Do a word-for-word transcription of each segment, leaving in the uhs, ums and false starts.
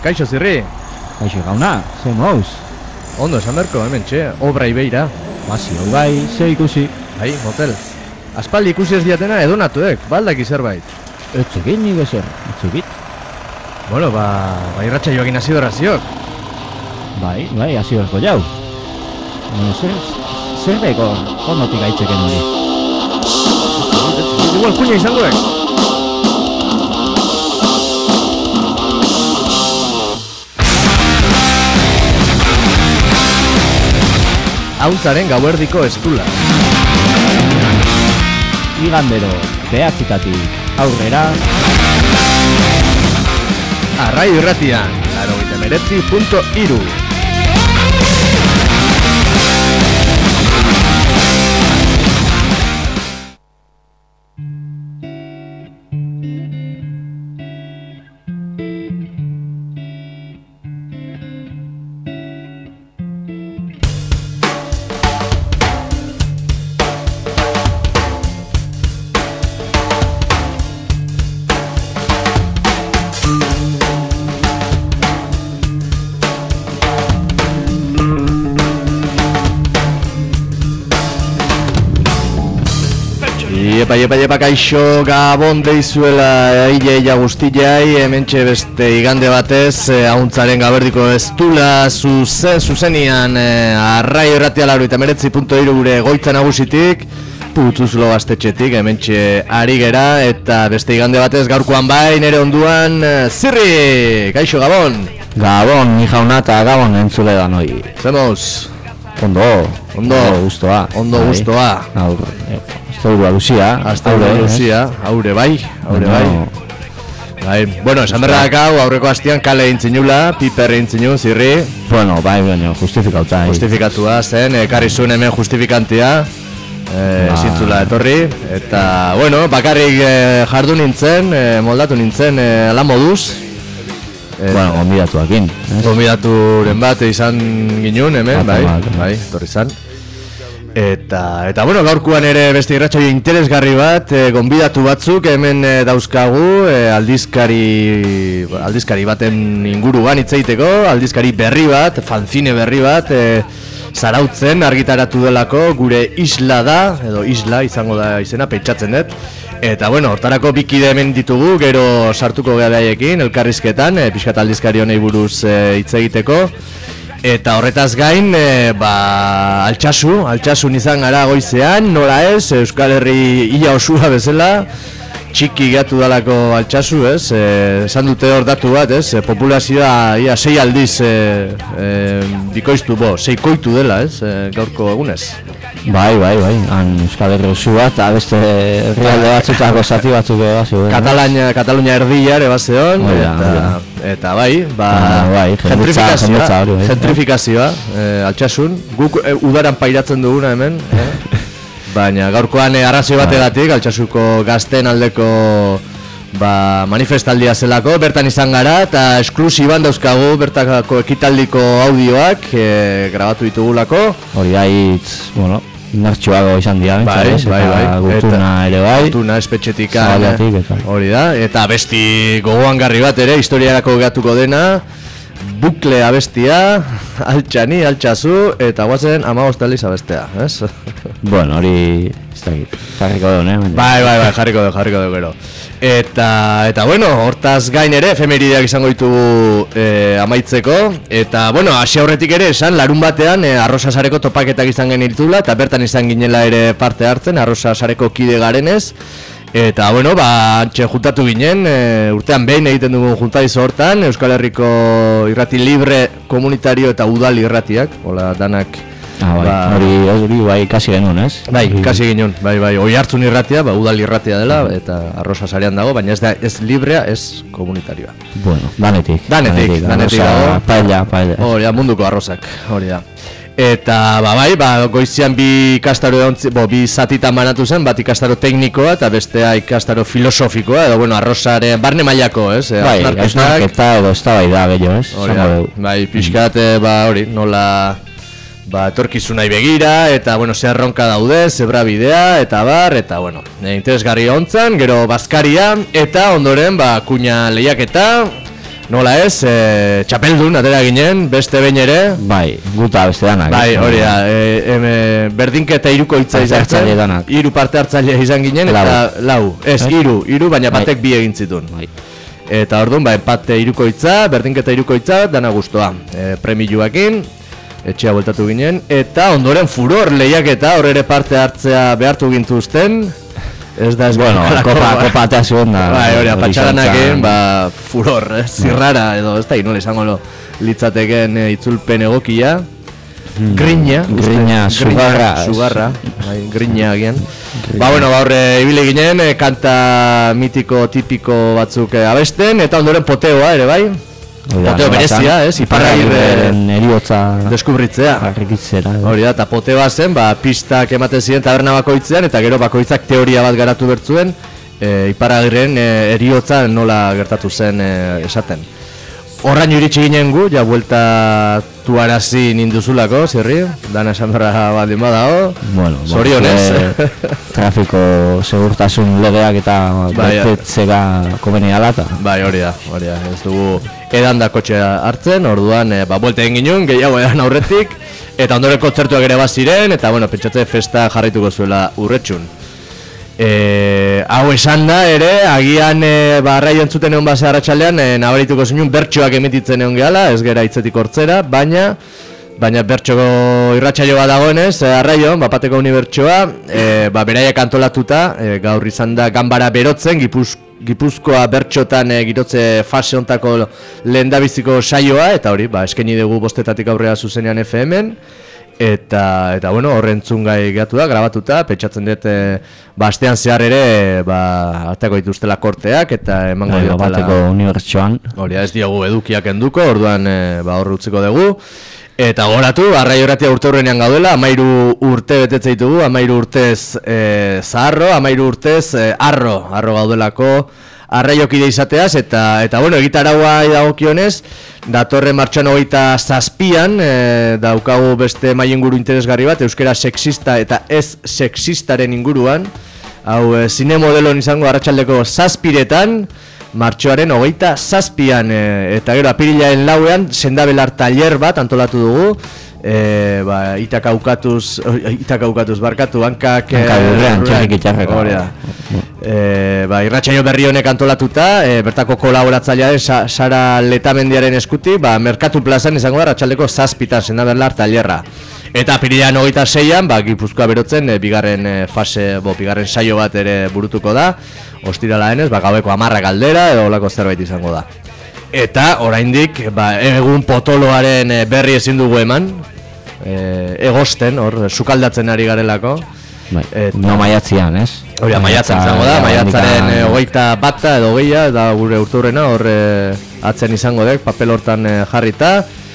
kaixo zirri? Kaixo gauna, ze mouz? Ondo esan berko, hemen txe, obra ibeira. Bazio, bai, ze ikusi. Bai, motel. Aspaldi ikusi ez diatena edonatuek, baldaki zerbait. Etzegin nik ezer, etzegit. Bueno, ba, ba irratxa joakin hasi berraziok. Bai, bai, hasi berko jau. Bueno, zer, zer daiko fondotik aitzeken hori. Igual kuña izangoek. Hauntzaren gauerdiko estula. Igandero, behatzitatik aurrera. Arrai irratian, laurogeita hemeretzi puntu hiru. Epa, epa, epa, kaixo, gabon deizuela eia guztiai, hementxe beste igande batez, hauntzaren gaberdiko estula zuzen, zuzenian, eh, arrai erratia laurogeita hemeretzi puntu hiru gure goitza nagusitik, Putzuzulo gaztetxetik, hementxe ari gera, eta beste igande batez gaurkoan bai, nere onduan, eh, zirri, kaixo, gabon. Gabon, ni jauna eta gabon entzule da noi. Zemoz. Ondo, ondo, guztoa. Ondo guztoa. Aur, Azteurua luzia. Azteurua luzia, haure bai, haure bai. Bai, bueno, esan berrak hau, aurreko hastian kale intzinula, piper intzinu, zirri. Bueno, bai, baina, justifikauta. Justifikatua zen, ekarri zuen hemen justifikantia, ezintzula etorri. Eta, bueno, bakarrik jardu nintzen, moldatu nintzen, ala moduz. Bueno, gonbidatuakin. Gonbidaturen bat izan ginun hemen, bai, bai, etorri zan. Eta, eta bueno, gaurkoan ere beste irratsaio interesgarri bat, e, gonbidatu batzuk hemen e, dauzkagu, e, aldizkari, aldizkari baten inguruan hitz egiteko, aldizkari berri bat, fanzine berri bat, e, Zarautzen argitaratu delako, gure isla da, edo isla izango da izena, pentsatzen dut. Eta bueno, hortarako bikide hemen ditugu, gero sartuko gehaiekin, elkarrizketan, e, pixkat aldizkari honei buruz hitz e, egiteko. Eta horretaz gain, e, ba, altxasu, altxasun izan gara goizean, nola ez, Euskal Herri ia osua bezala, txiki gatu dalako altxasu, ez, esan dute hor datu bat, ez, e, populazioa ia sei aldiz e, e, bikoiztu, bo, seikoitu dela, ez, e, gaurko egunez. Bai, bai, bai, han Euskal Herri osua eta beste herrialde batzutako zati batzuk eba zeuden. Katalunia, Katalunia erdia ere bazeon, eta, eta bai, ba, bai, gentrifikazioa, gentrifikazioa, e, altxasun, guk e, udaran pairatzen duguna hemen, eh? Baina gaurkoan e, arrazio bategatik, altxasuko gazten aldeko ba, manifestaldia zelako, bertan izan gara, eta esklusiban dauzkagu bertako ekitaldiko audioak e, grabatu ditugulako. Hori da hitz, bueno, indartxoago izan dira, bai, bai, bai, gutuna ere bai. Gutuna espetxetika, hori da, eta besti gogoangarri bat ere, historiarako gatuko dena, bukle abestia, altxani, altxazu, eta guazen hamabost aldiz abestea, ez? Bueno, hori, ez da git, jarriko duen, eh? Bai, bai, bai, jarriko duen, jarriko duen gero. Eta, eta bueno, hortaz gain ere, efemerideak izango ditugu e, amaitzeko. Eta, bueno, hasi aurretik ere esan, larun batean, e, Arrosa Sareko topaketak izan genitula, eta bertan izan ginela ere parte hartzen, Arrosa Sareko kide garenez. Eta, bueno, ba, antxe juntatu ginen, e, urtean behin egiten dugu juntaizo hortan, Euskal Herriko irrati libre, komunitario eta udal irratiak, hola, danak. Ah, bai, ba, hori, hori, bai, kasi genuen, ez? Bai, kasi ginen, bai, bai, oi hartzun irratia, ba, udal irratia dela, eta Arrosa Sarean dago, baina ez da, ez librea, ez komunitarioa. Bueno, danetik. Danetik, danetik dago. Paella, paella. Hori da, munduko arrozak, hori da. Eta, ba, bai, ba, goizian bi ikastaro edontzi, bo, bi zatitan banatu zen, bat ikastaro teknikoa eta bestea ikastaro filosofikoa, edo, bueno, Arrosaren barne mailako, ez? Bai, hausnarketa edo ez da bai da, bello, ez? Hori da, bai, pixkat, ba, hori, nola, ba, etorkizunai begira, eta, bueno, ze erronka daude, zebra bidea, eta bar, eta, bueno, interesgarri hontzan, gero bazkaria, eta ondoren, ba, kuña lehiaketa, nola ez, e, txapeldun atera ginen, beste behin ere. Bai, guta beste danak. Bai, hori da, e, em, berdinketa hirukoitza izan zen, hiru parte hartzaile izan ginen, lau. Eta lau, ez, hiru, hiru, baina bai. Batek bi egin zituen. Bai. Eta orduan, ba, empate hirukoitza, berdinketa hirukoitza, dana guztua. E, premiluakin, etxea bueltatu ginen, eta ondoren furor lehiaketa, hor ere parte hartzea behartu gintuzten. Ez da ez bueno, kopa, kopa atea zuen da. Bai, hori, patxaranakin, ba, furor, eh, zirrara, edo, ez da, inola izango lo, litzateken e, itzulpen egokia. Hmm. Grina, grina, sugarra. Sugarra, bai, grina agian. Ba, bueno, ba, horre, ibile ginen, e, kanta mitiko, tipiko batzuk e, abesten, eta ondoren poteoa ere, bai? Poteo berezia, ez? Iparragirren eriotza deskubritzea. Harrikitzera. Hori da, eta poteoa zen, ba, pistak ematen ziren taberna bakoitzean, eta gero bakoitzak teoria bat garatu bertzuen, e, Iparragirren e, eriotza nola gertatu zen e, esaten. Horraino iritsi ginen gu, ja bueltatu arazi ninduzulako, zirri? Dana esan berra baldin badao. Bueno, zorionez. Trafiko segurtasun legeak eta betetzera komeni alata. Bai, hori da, hori da. Ez dugu edan da kotxea hartzen, orduan, e, ba, buelta egin ginen, gehiago edan aurretik. Eta ondoren kontzertuak ere baziren, eta, bueno, pentsatze festa jarraituko zuela urretxun. E, hau esan da ere, agian e, ba, arraio entzuten egon base arratsaldean e, nabarituko zinun bertsoak emititzen egon gehala, ez gera hitzetik hortzera, baina baina bertxoko irratsaio bat dagoenez, e, arraio, bapateko unibertsoa, e, ba, beraiak antolatuta, e, gaur izan da ganbara berotzen, Gipuz, Gipuzkoa bertxotan e, girotze fase hontako lehendabiziko saioa, eta hori, ba, eskaini dugu bostetatik aurrera zuzenean F M-en, Eta, eta bueno, horren gai gehatu da, grabatuta, pentsatzen dut, e, ba, astean zehar ere, ba, hartako dituztela korteak, eta emango diotela... Bateko unibertsoan. Hori, ez diogu edukiak enduko, orduan, e, ba, horre utziko dugu. Eta goratu, arraio erratia urte horrenean gaudela, amairu urte betetze ditugu, amairu urtez e, zaharro, amairu urtez e, arro, arro gaudelako, arraiokide izateaz, eta, eta bueno, egitaraua dagokionez, datorren martxoan hogeita zazpian, e, daukagu beste mai inguru interesgarri bat, euskera sexista eta ez sexistaren inguruan, hau e, zine modelon izango arratsaldeko zazpiretan, martxoaren hogeita zazpian, e, eta gero apirilaen lauean, sendabelar taller bat antolatu dugu, E, ba, Itaka ukatuz, Itaka ukatuz barkatu, hankak Hankabirrean, txarrik itxarreko e, ba, irratsaio berri honek antolatuta, e, bertako kolaboratzailearen Sa, Sara Letamendiaren eskuti, ba, Merkatu plazan izango da, ratxaldeko zazpitan sendabelar talerra. Eta apirilean hogeita zeian, ba, Gipuzkoa berotzen, e, bigarren e, fase, bo, bigarren saio bat ere burutuko da, ostirala denez, ba, gaueko hamarrak aldera, edo olako zerbait izango da. Eta oraindik ba, egun potoloaren berri ezin dugu eman, e, egosten, hor, sukaldatzen ari garelako. Bai, no maiatzian, ez? Hori, maiatzen izango da, maiatzaren hogeita bata edo geia, eta gure urturrena hor e, atzen izango dek, papel hortan e, jarrita.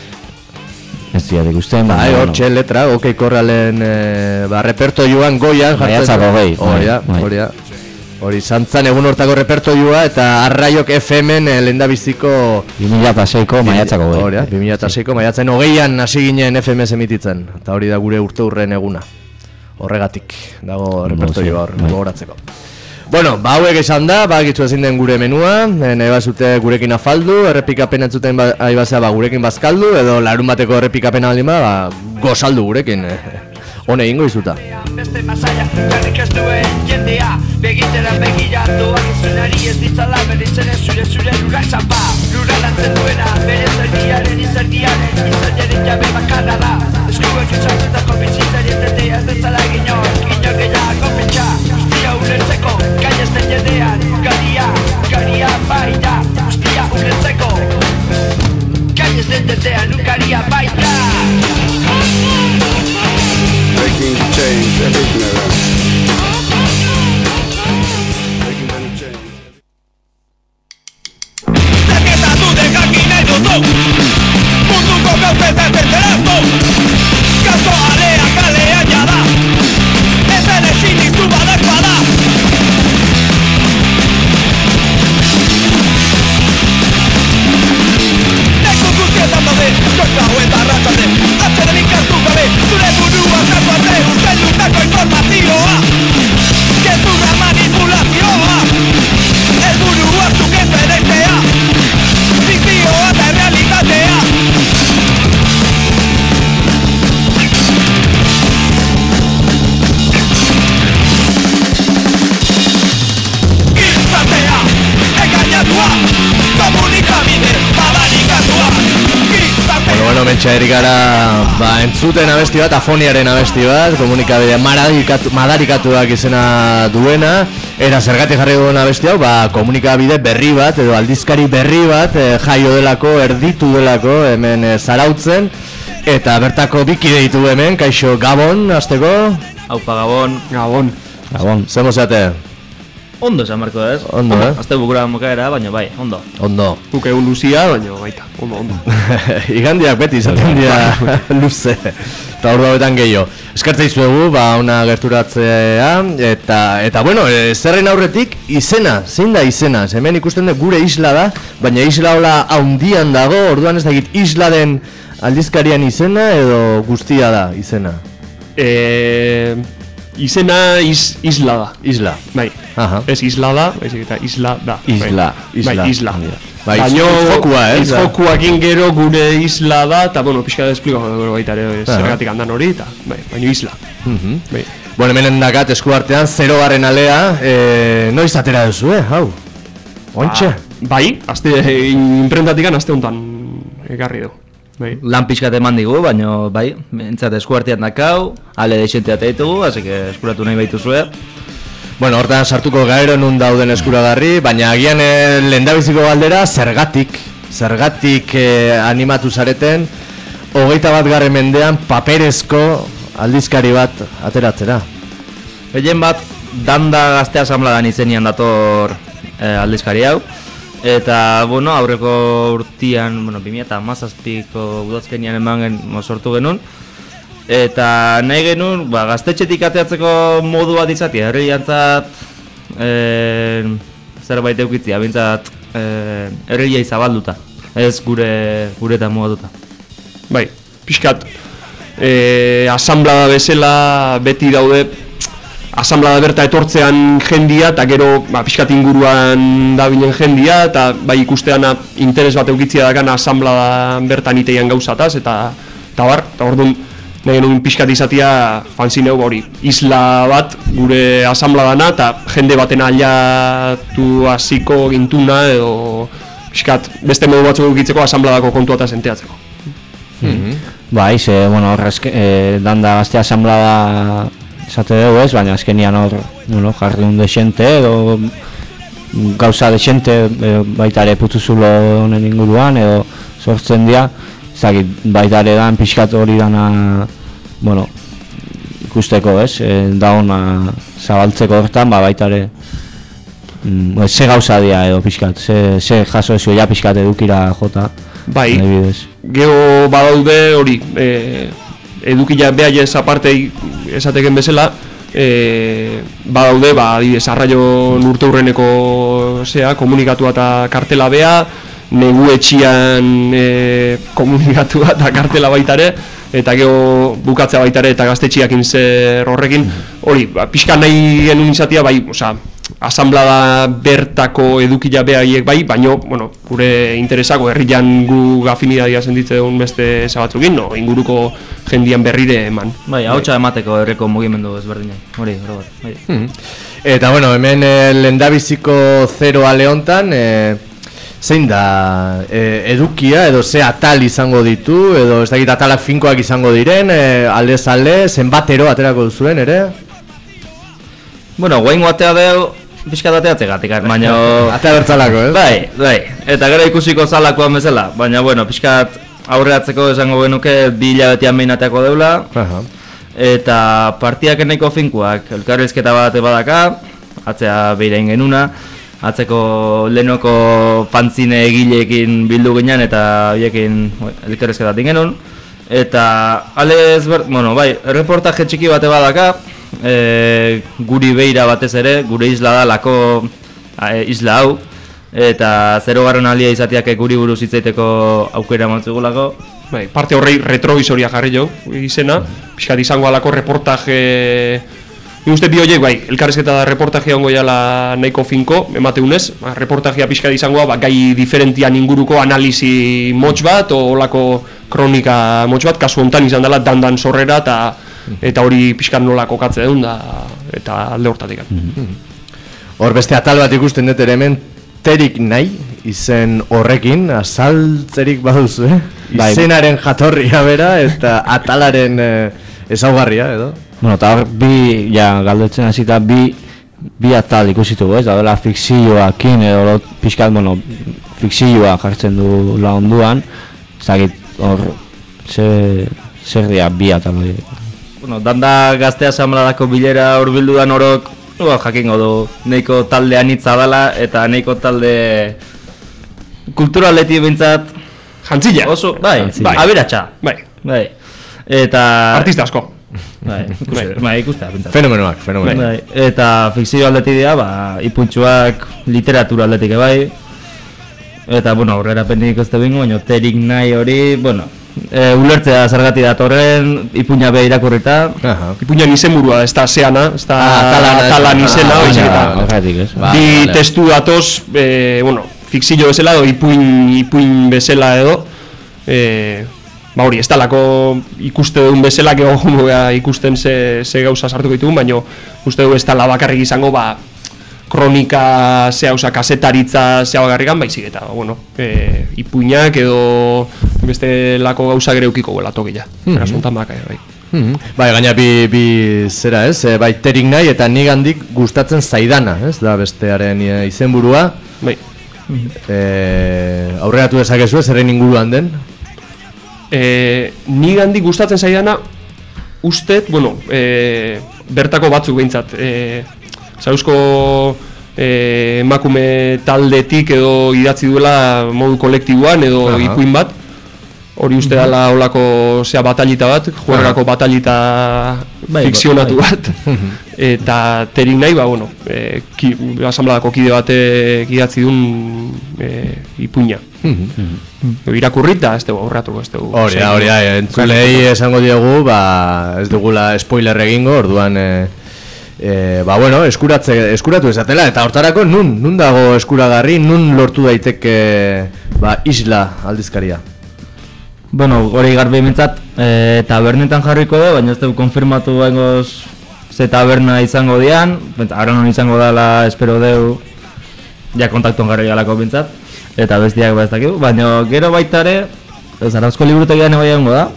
Ez diatik ustean, ba, hor bueno. Txen letra, okei korralen e, ba, repertoioan goian jartzen. Maiatzako gehi. Hori da, hori da. Hori, zantzan egun hortako repertoioa eta arraiok F M-en eh, lehendabiziko... bi mila seiko maiatzako gehi. Hori, bi mila seiko maiatzen hogeian hasi ginen F M emititzen. Eta hori da gure urte urren eguna. Horregatik, dago repertoioa hor, gogoratzeko. Bueno, ba hauek esan da, ba gitzu ezin den gure menua, nahi bazute gurekin afaldu, errepikapen entzuten ba, aibazea ba gurekin bazkaldu, edo larun bateko errepikapen aldin ba, ba gozaldu gurekin. Hone egingo izuta. Beste masaia, garrik ez duen jendea, begitera begiratuak izunari ez ditzala beritzen ez zure zure lurak txapa. Lurak lantzen duena, bere zerdiaren izerdiaren, izerdiaren jabe bakarra da. Eskuek itxartutako bizitzari entetea ez dezala ginok, ginok gehiago pentsa. Ustia ulertzeko, gainezten jendean, garia, garia baita. Ustia ulertzeko, gainezten jendean, garia baita. Making change, everything around. Making any change. Zaketa du dekakin nahi duzu munduko hementxe ari gara ba, entzuten abesti bat, afoniaren abesti bat, komunikabidea madarikatu, madarikatuak izena duena, eta zergatik jarri duen abesti hau, ba, komunikabide berri bat, edo aldizkari berri bat, e, jaio delako, erditu delako, hemen e, zarautzen, eta bertako bikide ditu hemen, kaixo Gabon, azteko? Aupa Gabon. Gabon. Gabon. Zemo zeate? Ondo esan marko ez. Ondo, eh? Azte bukura mokaera, baina bai, ondo. Ondo. Guk egun luzia, baina baita, ondo, ondo. Igandiak beti izaten dira luze. Eta ordu hauetan gehiago. Eskartza izuegu, ba, ona gerturatzea, eta, eta bueno, e, zerren aurretik, izena, zein da izena? Hemen ikusten dut gure isla da, baina isla hola haundian dago, orduan ez dakit isla den aldizkarian izena, edo guztia da izena? E, izena is, isla da. Isla. Bai. Aha. Ez isla da, baizik eta isla da. Isla. Isla. Bai, isla. Bai, baino, izfokua, eh? izfokuakin gero gure isla da, eta, bueno, pixka da esplikako dugu baita ere, zergatik handan hori, eta, bai, baino isla. Mhm. Bai. Bueno, hemen dakat esku artean, zero garren alea, e, noiz atera duzu, eh, hau? Ointxe? Bai, azte, imprentatikan azte honetan ekarri du. Bai. Lan pixkat eman digu, baina bai, entzat eskuartean dakau, ale deixentea ditugu, así que eskuratu nahi baitu zue. Bueno, hortan sartuko gaero nun dauden eskuragarri, baina agian e, lehendabiziko galdera, zergatik, zergatik e, animatu zareten, hogeita bat garren mendean paperezko aldizkari bat ateratzera. Gehien bat, danda gazte asamladan izenian dator e, aldizkari hau. Eta, bueno, aurreko urtian, bueno, bi mila hamazazpiko udazkenian eman gen, sortu genuen. Eta nahi genuen, ba, gaztetxetik ateatzeko modu bat izatea, herriantzat e, zerbait eukitzia, bintzat e, herriai zabalduta, ez gure guretan mugatuta. Bai, pixkat, e, asamblada bezala beti daude, asamblada berta etortzean jendia, eta gero ba, pixkat inguruan dabilen jendia, eta bai ikusteana interes bat eukitzia dakan asamblada bertan iteian gauzataz, eta eta bar, eta orduan nahi genuen pixkat izatea fanzineu hori, isla bat gure asambladana, eta jende baten aliatu hasiko gintuna, edo pixkat beste modu batzuk eukitzeko asambladako kontua eta senteatzeko. Mm-hmm. Bai, ze, bueno, horrezke, e, danda gazte asamblada esate dugu ez, baina azkenian hor, bueno, jarri un desente edo gauza desente e, baita ere putuzulo honen inguruan edo sortzen dira, ezagit baita ere dan pixkat hori dana, bueno, ikusteko ez, e, da ona zabaltzeko hortan, ba baita ere mm, ze gauza dira edo pixkat, ze, ze jaso ezio ja pixkat edukira jota. Bai, adibidez. Gero badaude hori, e, edukila behaiez aparte esateken bezala, e, badaude, ba, adibidez, arraion urte hurreneko zea, komunikatua eta kartela beha, negu etxian e, komunikatua eta kartela baitare, eta gero bukatzea baitare eta gaztetxiakin zer horrekin, hori, ba, pixka nahi genuen izatea, bai, oza, asamblada bertako edukila behaiek bai, baino, bueno, gure interesako herrian gu afinidadia sentitze duen beste zabatzukin, no, inguruko jendian berrire eman. Bai, hautsa emateko herriko mugimendu ezberdinai, hori, hori bat, bai. Hmm. Eta, bueno, hemen e, lehendabiziko zero ale hontan, e, zein da e, edukia, edo ze atal izango ditu, edo ez dakit atalak finkoak izango diren, e, aldez alde, zenbatero aterako duzuen, ere? Bueno, guain guatea deu, pixka dateatzegatik, baina... Atea bertzalako, ez? Bai, bai, eta gero ikusiko zalakoan bezala, baina, bueno, pixkat aurreatzeko esango genuke bi hilabetean behin ateako deula. Aha. Eta partiak nahiko finkuak, elkarrizketa bat badaka, atzea behirein genuna, atzeko lehenoko fanzine egileekin bildu ginen eta horiekin elkarrizketatik genuen. Eta alez, bueno, bai, reportaje txiki bate badaka, e, guri beira batez ere, gure isla da lako e, isla hau, eta zero garren alia izateak guri buruz hitzaiteko aukera matzugulako. Bai, parte horrei retrovisoria jarri jo, izena, pixkat izango alako reportaje... Ni uste bi horiek, bai, elkarrizketa da reportajea ongo jala nahiko finko, emateunez, ba, reportajea pixkat izangoa, ba, gai diferentian inguruko analizi motx bat, o olako kronika motx bat, kasu hontan izan dela dandan sorrera, eta eta hori pixkat nola kokatze duen, da, eta alde hortatik. Hor beste atal bat ikusten dut ere hemen, terik nahi, izen horrekin, azaltzerik baduzu, eh? Bai. Izenaren jatorria bera eta atalaren eh, ezaugarria, edo? Bueno, eta hor bi, ja, galdetzen hasita bi, bi atal ikusitugu, ez? Da dela fikzioakin edo lot, pixkat, bueno, fikzioa jartzen du la onduan, ezagit hor, ze, zer dira bi atal hori. Bueno, danda gazte asamladako bilera hurbildudan orok, oh, jakingo du, neiko talde anitza dela eta neiko talde kulturaleti bintzat Jantzila. oso, bai, Bai. aberatsa. Bai. Bai. Eta Artista asko. bai, ikuste, bai, ikustea bintzat. Fenomenoak, fenomenoak. Bai, eta fikzio aldetik dira, ba, ipuntxuak literatura aldetik bai. Eta, bueno, aurrera penik ez bingo, baina terik nahi hori, bueno, e, ulertzea zergatik datorren, ipuña be irakurrita. Aha. Ipuñan izenburua, ez da zeana, ez da Ah, atalan, atalan ah, izena, ah, baizik ah, eta Horretik, ez? Ba, bi vale. testu datoz, eh, bueno, fikzio bezala edo ipuin, ipuin bezala edo, eh, ba hori, ez talako ikuste duen bezala, gero gomugea ikusten ze, ze gauza sartuko ditugun, baina uste du ez tala bakarrik izango, ba, kronika, zea, oza, kasetaritza, zea bakarrikan, baizik eta, bueno, e, ipuinak edo beste lako gauza gero eukiko gela tokila. Mhm. Beraz, hontan baka, bai. Mhm. Bai, gaina bi, bi zera, ez? E, bai, terik nahi eta nigandik gustatzen zaidana, ez? Da bestearen e, izenburua. Bai. E, aurreratu dezakezu ez, zerren inguruan den? E, ni gandik gustatzen zaidana, ustet, bueno, e, bertako batzuk behintzat, e, Zauzko e, emakume taldetik edo idatzi duela modu kolektiboan edo Aha. ipuin bat. Hori uste dela olako zea batalita bat, juergako batalita Bai, fikzionatu bai. bat. Eta terik nahi, ba, bueno, e, ki, asanbladako kide batek idatzi duen e, ipuina. Irakurrita, ez dugu aurratuko, ez dugu. Hori da, hori da, entzulei esango diegu, ba, ez dugula spoiler egingo, orduan, e, e, ba, bueno, eskuratze, eskuratu ezatela, eta hortarako nun, nun dago eskuragarri, nun lortu daiteke, ba, isla aldizkaria? Bueno, hori garbi mintzat, e, tabernetan jarriko da, baina ez dugu konfirmatu bengoz ze taberna izango dian, ara non izango dela, espero deu, ja kontaktuan garri galako bintzat, eta bestiak ba ez dakigu, baina gero baitare, Zarauzko liburutegian bai egongo da,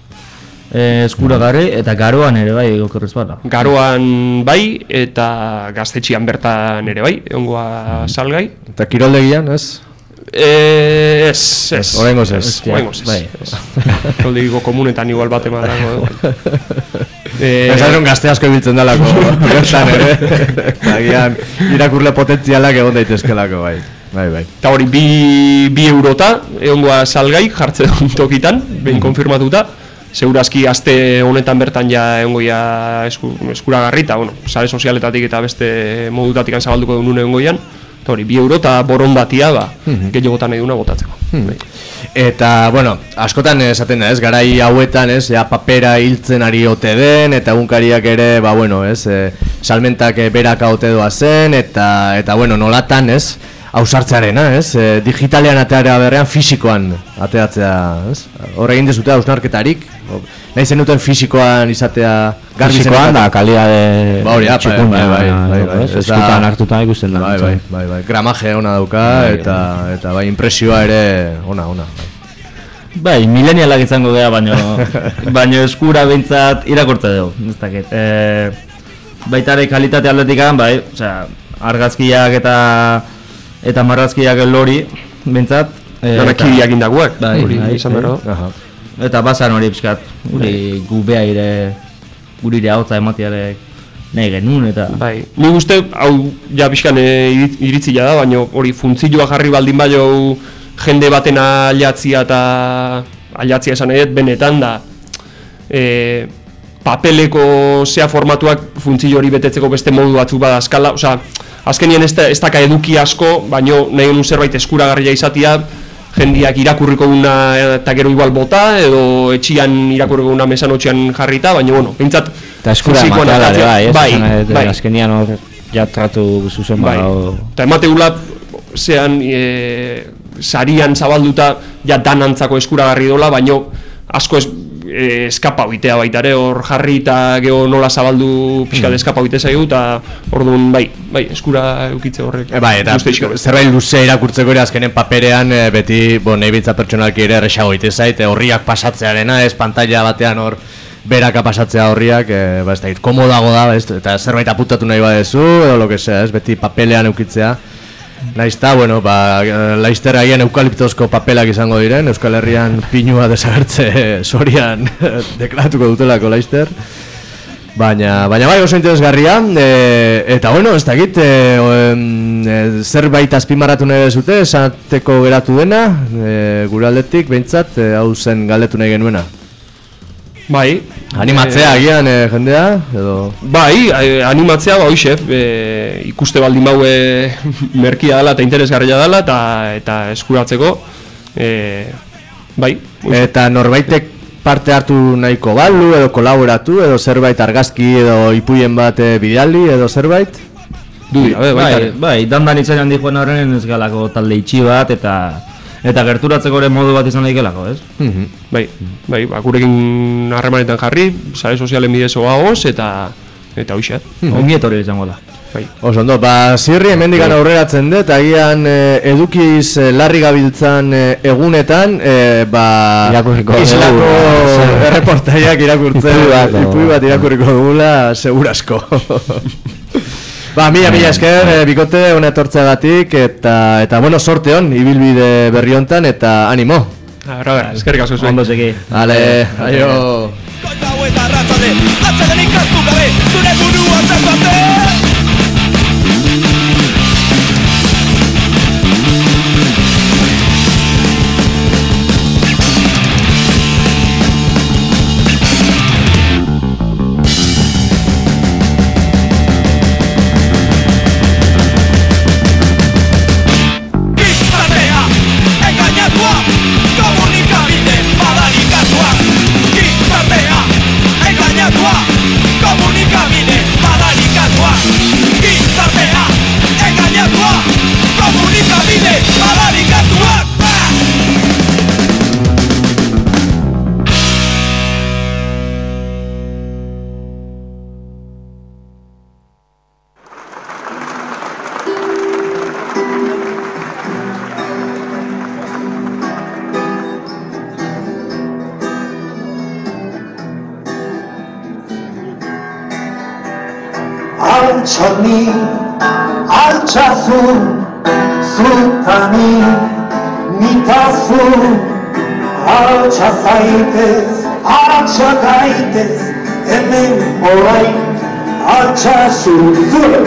e, eskuragarri, eta garoan ere bai gokorrez bala. Garoan bai, eta gaztetxian bertan ere bai, egongoa salgai. Eta kiroldegian, ez? Eh, ez, ez. Oraingoz ez. Oraingoz ez. Bai. Kiroldegigo komunetan igual bat emango. Eh, Esan gazte asko ibiltzen dalako, bertan ere, agian irakurle potentzialak egon daitezkelako, bai. Bai, bai. Eta hori, bi, bi eurota, egongoa salgai, jartze dut tokitan, behin konfirmatuta. Segurazki aste honetan bertan ja egongoia esku, eskuragarri, eta, bueno, sare sozialetatik eta beste modutatik zabalduko duen egongoian. Eta hori, bi euro eta borondatia, ba, gehiagotan nahi duna botatzeko. Bai. Eta, bueno, askotan esaten da, ez, garai hauetan, ez, ja, papera hiltzen ari ote den, eta egunkariak ere, ba, bueno, ez, e, salmentak e, beraka ote doa zen, eta, eta, bueno, nolatan, ez, ausartzearena, ez, e, digitalean atearea berrean, fisikoan ateatzea, ez, hor egin dezute hausnarketarik, nahi zenuten fisikoan izatea garbi Fisikoan da, kalidade Ba, hori, apa, txukuna, bai, bai, bai, bai, ez? ez da- Eskutan hartuta ikusten da. Bai, bai, bai, bai, gramaje ona dauka, eta, eta bai, impresioa ere ona, ona, bai. Bai, milenialak izango gea, baino, baino eskura behintzat irakurtze dugu, ez dakit. E, baitare kalitate aldetikan, bai, osea, argazkiak eta eta marrazkiak lori behintzat. E, Dara eta- kiriak indagoak, Bai, hori bai, izan bai. behar da. Aha. Eta basan hori pixkat, guri gubea ire, gurire hautza ematiarek nahi genuen, eta... Bai, ni uste, hau ja pixkan e, iritzia da, baina hori funtzioa jarri baldin baino jende baten aliatzia eta aliatzia esan edet benetan da e, papeleko zea formatuak funtzio hori betetzeko beste modu batzuk bada eskala, osea, azkenien ez, da, ez daka eduki asko, baina nahi genuen zerbait eskuragarria izatea, jendiak irakurriko una eta gero igual bota, edo etxian irakurriko una mesanotxean jarrita, baina bueno, bintzat Eta eskura fisikoan ematea atatzea- bai, ez? bai, Esan nahi dut, bai. Azkenian hor, ja tratu zuzen Bai. badago. Eta emateula zean e, sarian zabalduta ja danantzako eskuragarri dola, baino asko ez, e, eskapa oitea baita ere, hor jarri eta geho nola zabaldu pixkat eskapa oite zaigu, eta orduan bai, bai, eskura eukitze horrek. E, bai, eta zerbait luze irakurtzeko ere azkenen paperean e, beti, bo, nahi bitza pertsonalki ere erresago ite zait, e, horriak pasatzearena, ez pantalla batean hor beraka pasatzea horriak, e, ba, ez da, komodago da, ez, eta zerbait aputatu nahi badezu, edo lo que sea, ez, beti papelean eukitzea. Naizta, bueno, ba, Laizter agian eukaliptozko papelak izango diren, Euskal Herrian pinua desagertze sorian deklaratuko dutelako Laizter. Baina, baina bai oso interesgarria, e, eta bueno, ez dakit, e, e, zerbait azpimarratu nahi bezute, esateko geratu dena, e, gure aldetik, behintzat, e, hau zen galdetu nahi genuena. Bai. Animatzea agian e, jendea, edo... Bai, animatzea, ba, hoxe, e, ikuste baldin bau e, merkia dela eta interesgarria dela, eta, eta eskuratzeko, e, bai. Oixe. Eta norbaitek parte hartu nahiko balu, edo kolaboratu, edo zerbait argazki, edo ipuien bat e, bidali, edo zerbait? Dudi, abe, bai, bai, bai, dandan itzainan dijoen horren ez galako talde itxi bat, eta... Eta gerturatzeko ere modu bat izan daikelako, ez? Mm-hmm. Bai, bai, ba, gurekin harremanetan jarri, sare sozialen bidez oagoz, eta eta hoxe. Mm-hmm. Ongi etorri izango da. Bai. Oso ondo, ba, zirri hemendikan aurreratzen dut, agian e, edukiz e, larri gabiltzan e, egunetan, e, ba, irakurriko islako erreportaiak irakurtzen, ipui bat irakurriko dugula, segurasko. Ba, mila, mila esker, e, bikote hona etortzeagatik, eta, eta, bueno, sorte hon, ibilbide berri hontan, eta animo. Ara, ara, eskerrik asko zuen. Ondo segi. Vale, aio. Koipa eta arratzale, atxadenik hartu gabe, zure burua txartate! Altxani, altxazu, zutani, nitazu, altxazaitez, altxagaitez, hemen orain, altxazu, zure.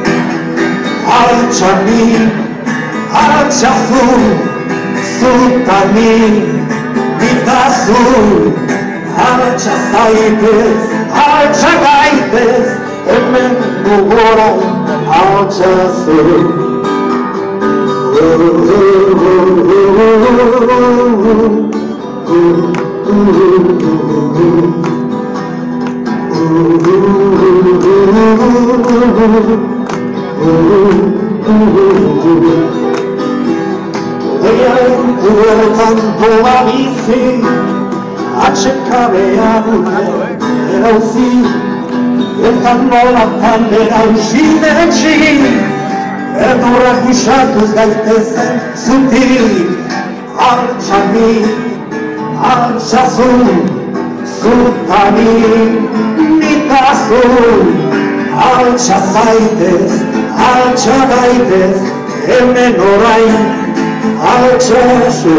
Altxani, altxazu, zutani, nitazu, altxazaitez, altxagaitez, hemen gugora altxazu. Odearen kuertan doa bizi, atxekabea dute erauzi, eta nolatan erauzin etxi, erdurrak usatuz gaitezen zutik. Altxani, altxazu, zutani, nitazu, altxazaitez, altxagaitez, hemen orain, altxazu.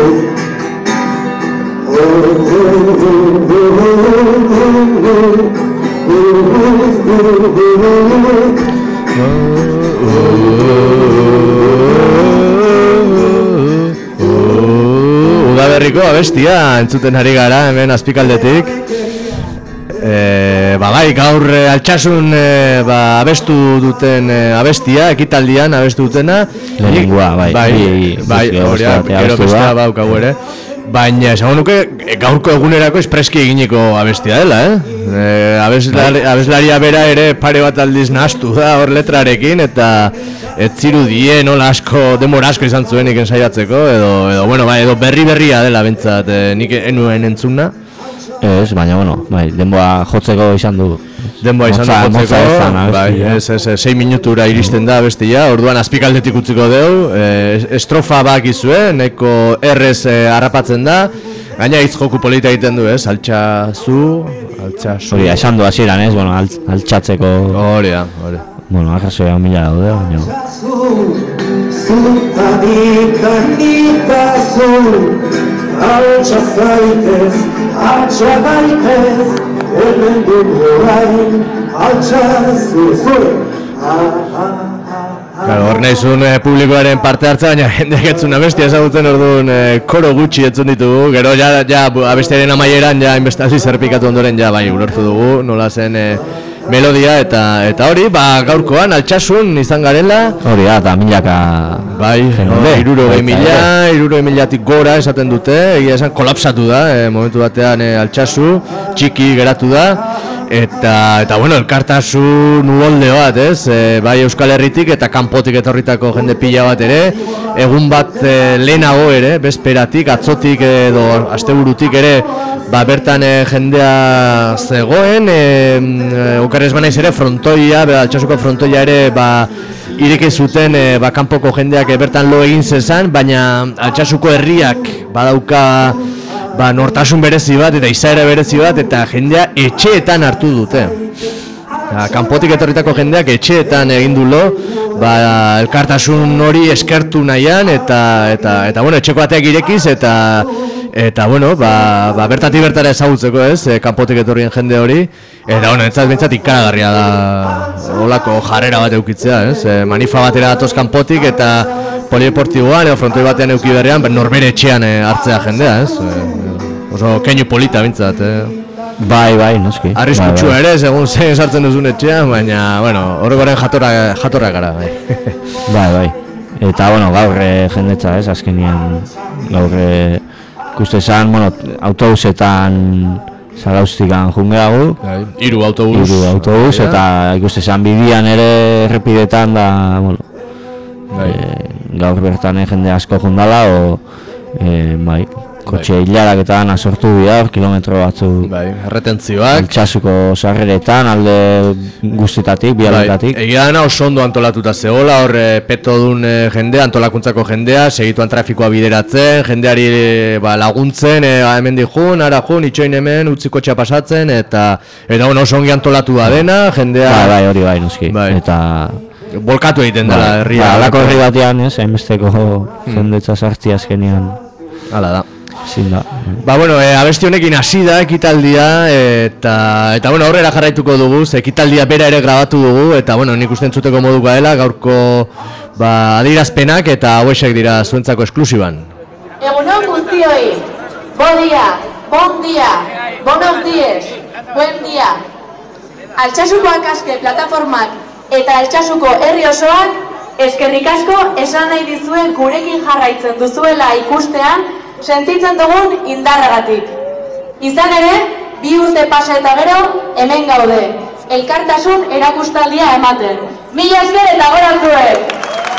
Udaberriko abestia entzuten ari gara hemen azpikaldetik. E, ba bai, gaur e, altxasun e, ba, abestu duten e, abestia, ekitaldian abestu dutena. Lehenengoa, bai. Bai, bai, horia, gero bestea baukagu ere. Baina, esango nuke, gaurko egunerako espreski eginiko abestia dela, eh? E, abeslari, abeslaria bera ere pare bat aldiz nahastu da hor letrarekin, eta ez zirudien nola asko, demora asko izan zuen iken saiatzeko, edo, edo, bueno, bai, edo berri berria dela bentsat, e, nik enuen entzuna. Ez, baina, bueno, bai, denboa jotzeko izan du. Denboa izan Motza- du motza ez zan, jotzeko, bai, abestia. ez, ez, ez, sei minutura iristen da bestia, orduan azpikaldetik utziko deu, eh, estrofa bakizue, nahiko errez eh, harrapatzen da, gaina hitz joku polita egiten du, ez, altxa zu, altxa zu. Hori, esan du hasieran ez, bueno, alt, altxatzeko, Hori da, hori. bueno, arrazoia mila daude, baina. Zutadik anitazu, altxa zaitez, altxa gaitez, hemen dugu orain, altxa zuzure. Claro, hor nahizun eh, publikoaren parte hartza, baina jendeak etzun abestia ezagutzen orduan eh, koro gutxi etzun ditugu, gero ja, ja bu- abestiaren amaieran ja inbestazio zerpikatu ondoren ja bai ulertu dugu, nola zen eh, melodia eta eta hori, ba gaurkoan altxasun izan garela, Hori da, eta milaka bai, jende. hirurogei Baita mila, ere. hirurogei milatik gora esaten dute, egia esan kolapsatu da, eh, momentu batean eh, altxasu, txiki geratu da, eta, eta bueno, elkartasun uholde bat, ez, e, bai Euskal Herritik eta kanpotik etorritako jende pila bat ere, egun bat e, lehenago ere, bezperatik, atzotik edo asteburutik ere, ba bertan e, jendea zegoen, e, e, okerrez banaiz ere frontoia, be, altxasuko frontoia ere, ba, ireki zuten e, ba, kanpoko jendeak e, bertan lo egin zezan, baina altxasuko herriak badauka ba, nortasun berezi bat eta izaera berezi bat eta jendea etxeetan hartu dute. Ja, kanpotik etorritako jendeak etxeetan egin du lo, ba, elkartasun hori eskertu nahian eta eta eta bueno, etxeko ateak irekiz eta eta bueno, ba, ba bertatik bertara ezagutzeko, ez, e, kanpotik etorrien jende hori. Eta bueno, entzat bintzat ikaragarria da holako jarrera bat eukitzea, ez? E, manifa batera datoz kanpotik eta polideportiboan edo frontoi batean euki berrean, norbere etxean e, hartzea jendea, ez? E, oso keinu polita bintzat, eh? Bai, bai, noski. Arriskutsua Bai, bai. ere, segun zein sartzen duzun etxean, baina, bueno, horregoren jatorra, jatorra gara, bai. Bai, bai. Eta, bueno, gaur eh, jendetza ez, azkenian gaur eh, ikuste esan, bueno, autobusetan Zarauztikan jungeagu, Bai, hiru autobus. hiru autobus, Bai, eta ikuste esan bidian ere errepidetan da, bueno, Bai. eh, gaur bertan eh, jende asko jundala, o, eh, bai, kotxe hilaraketan asortu bihar, kilometro batzu Bai, erretentzioak. altxasuko sarreretan, alde guztitatik, bi aldetatik. Bai, egia dena oso ondo antolatuta zegoela, hor eh, petodun eh, jendea, antolakuntzako jendea, segituan trafikoa bideratzen, jendeari eh, ba, laguntzen, eh, hemen dijun, ara jun, itxoin hemen, utziko txea pasatzen, eta eta bueno, oso ongi antolatu da dena, jendea Bai, bai, hori bai, noski. Bai. Eta bolkatu egiten dela bai, herria. ba, halako herri batean, ez, hainbesteko jendetza sartzi azkenian Hala da. ezin da. Ba, bueno, e, abesti honekin hasi da ekitaldia, eta, eta bueno, aurrera jarraituko dugu, ze ekitaldia bera ere grabatu dugu, eta bueno, nik uste entzuteko moduko dela, gaurko ba, adierazpenak eta hauexek dira zuentzako esklusiban. Egunon guztioi, bon dia, bon dia, buenos dies, buen dia. Altxasuko akaske plataformak eta Altxasuko herri osoak eskerrik asko esan nahi dizuen gurekin jarraitzen duzuela ikustean sentitzen dugun indarragatik. Izan ere, bi urte pasa eta gero hemen gaude, elkartasun erakustaldia ematen. Mila esker eta gora zuek!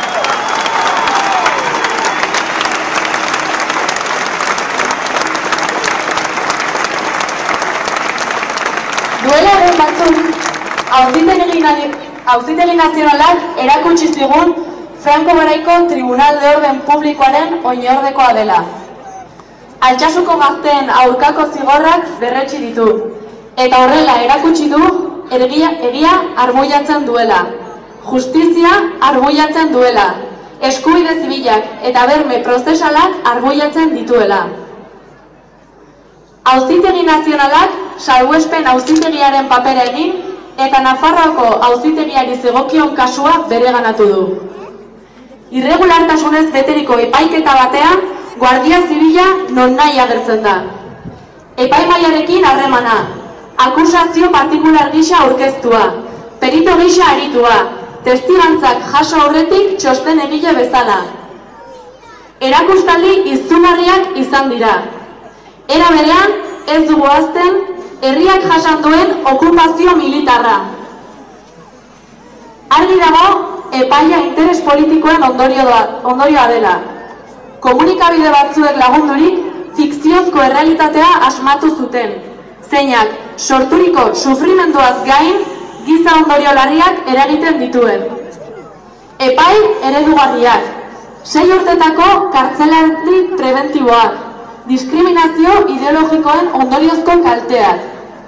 Duela egun batzuk, Auzitegi Nazionalak erakutsi zigun Franco Garaiko Tribunal de Orden Publikoaren oinordekoa dela. Altxasuko gazteen aurkako zigorrak berretsi ditu, eta horrela erakutsi du egia, egia arbuiatzen duela, justizia arbuiatzen duela, eskubide zibilak eta berme prozesalak arbuiatzen dituela. Auzitegi Nazionalak salbuespen auzitegiaren papera egin eta Nafarroako auzitegiari zegokion kasua bereganatu du. Irregulartasunez beteriko epaiketa batean Guardia Zibila non nahi agertzen da. Epaimaiarekin harremana, akusazio partikular gisa aurkeztua, perito gisa aritua, testigantzak jaso aurretik txosten egile bezala. Erakustaldi izugarriak izan dira. Era berean, ez dugu ahazten, herriak jasan duen okupazio militarra. Argi dago, epaia interes politikoen ondorioa dela. Komunikabide batzuek lagundurik, fikziozko errealitatea asmatu zuten. zeinak sorturiko sufrimenduaz gain giza ondorio larriak eragiten dituen. Epai eredugarriak, sei urtetako kartzelaldi prebentiboak, diskriminazio ideologikoen ondoriozko kalteak.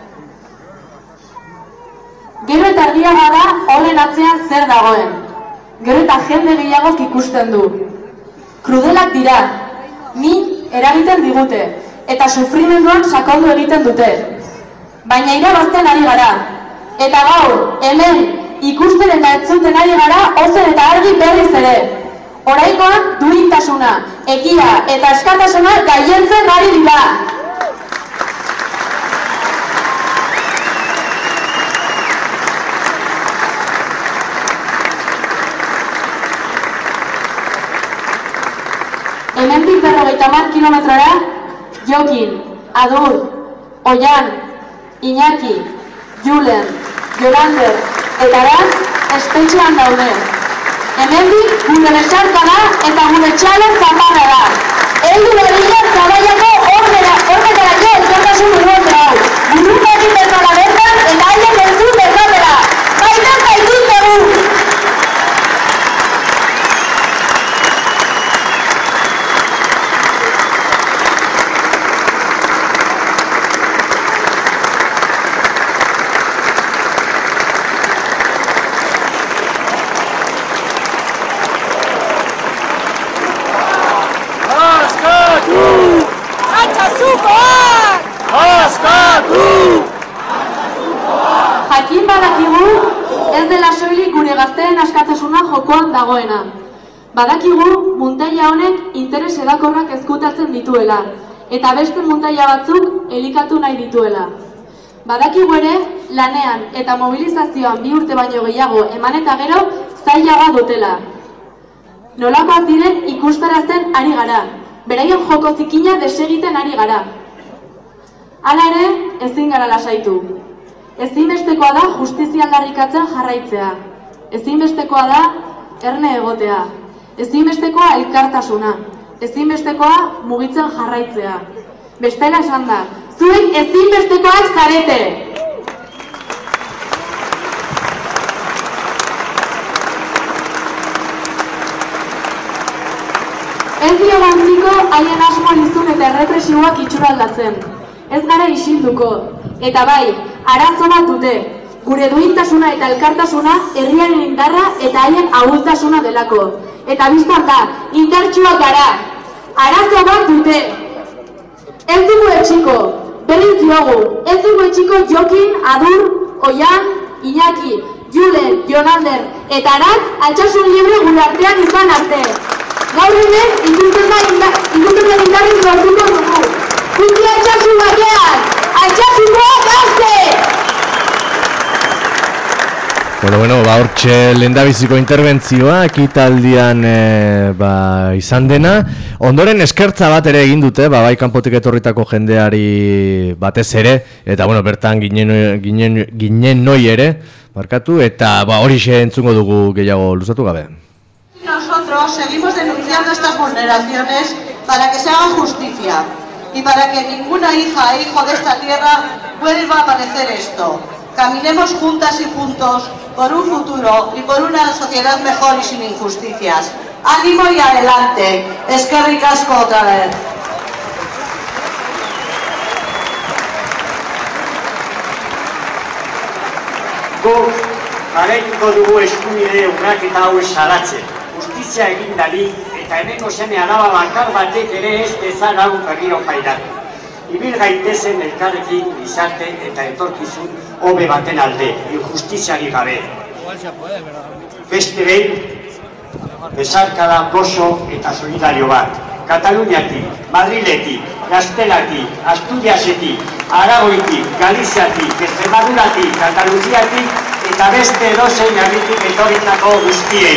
Gero eta argiagoa da horren atzean zer dagoen. Gero eta jende gehiagok ikusten du. Krudelak dira, ni eragiten digute, eta sufrimenduan sakondu egiten dute. Baina irabazten ari gara. Eta gaur, hemen, ikusten eta entzuten ari gara, ozen eta argi berriz ere. Oraingoan duintasuna, egia eta askatasuna gailentzen ari dira. Hemendik berrogeita hamar kilometrora, Jokin, Adur, Oian, Iñaki, Julen, Jorander eta Araz espetxean daude. Hemendik gure besarkada eta gure txalo zaparra da. Heldu berriak zabaiako horretarako elkartasun urrote hau. Buruko egin bezala bertan eta haien entzun bezatera. Baitan gaituztegu! Jakin badakigu ez dela soilik gure gazteen askatasuna jokoan dagoena. Badakigu muntaia honek interes edakorrak ezkutatzen dituela, eta beste muntaia batzuk elikatu nahi dituela. Badakigu ere lanean eta mobilizazioan bi urte baino gehiago eman eta gero zailagoa dutela. Nolakoak diren ikustarazten ari gara, beraien joko zikina desegiten ari gara. Hala ere, ezin gara lasaitu. Ezinbestekoa da justizia aldarrikatzen jarraitzea. Ezinbestekoa da erne egotea. Ezinbestekoa elkartasuna. Ezinbestekoa mugitzen jarraitzea. Bestela esan da, zuek ezinbestekoak zarete. Ez diogu antziko haien asmo lizun eta errepresiboak itxuraldatzen. Ez gara isilduko, eta bai, arazo bat dute, gure duintasuna eta elkartasuna herriaren indarra eta haien ahultasuna delako. Eta biztan da, indartsuak gara, arazo bat dute. Ez dugu etxiko, berriz diogu, ez dugu etxiko Jokin, Adur, Oian, Iñaki, Julen, Jonander eta Araz altsasun libre gure artean izan arte. Gaur hemen, ikusten indarriz lortuko dugu. Guzti altsasu batean, altsasuko gazte! Bueno, bueno, ba, hortxe lehendabiziko interbentzioa, ekitaldian e, ba, izan dena. Ondoren eskertza bat ere egin dute, ba, bai kanpotik etorritako jendeari batez ere, eta bueno, bertan ginen, ginen, ginen noi ere, markatu, eta ba, hori xe entzungo dugu gehiago luzatu gabe. Nosotros seguimos denunciando estas vulneraciones para que se haga justicia. Y para que ninguna hija e hijo de esta tierra vuelva a padecer esto. Caminemos juntas y juntos por un futuro y por una sociedad mejor y sin injusticias. ¡Ánimo y adelante! Eskerrik asko otra vez. Guk jarraituko dugu eskubide urraketa hau salatzen. Justizia egin dali eta hemengo seme alaba bakar batek ere ez dezan hau berriro pairatu. Ibil gaitezen elkarrekin gizarte eta etorkizun hobe baten alde, injustiziari gabe. Beste behin, besarkada gozo eta solidario bat. Kataluniatik, Madriletik, Gaztelatik, Asturiasetik, Aragoitik, Galiziatik, Extremaduratik, Kataluziatik eta beste edozein herritik etorritako guztiei.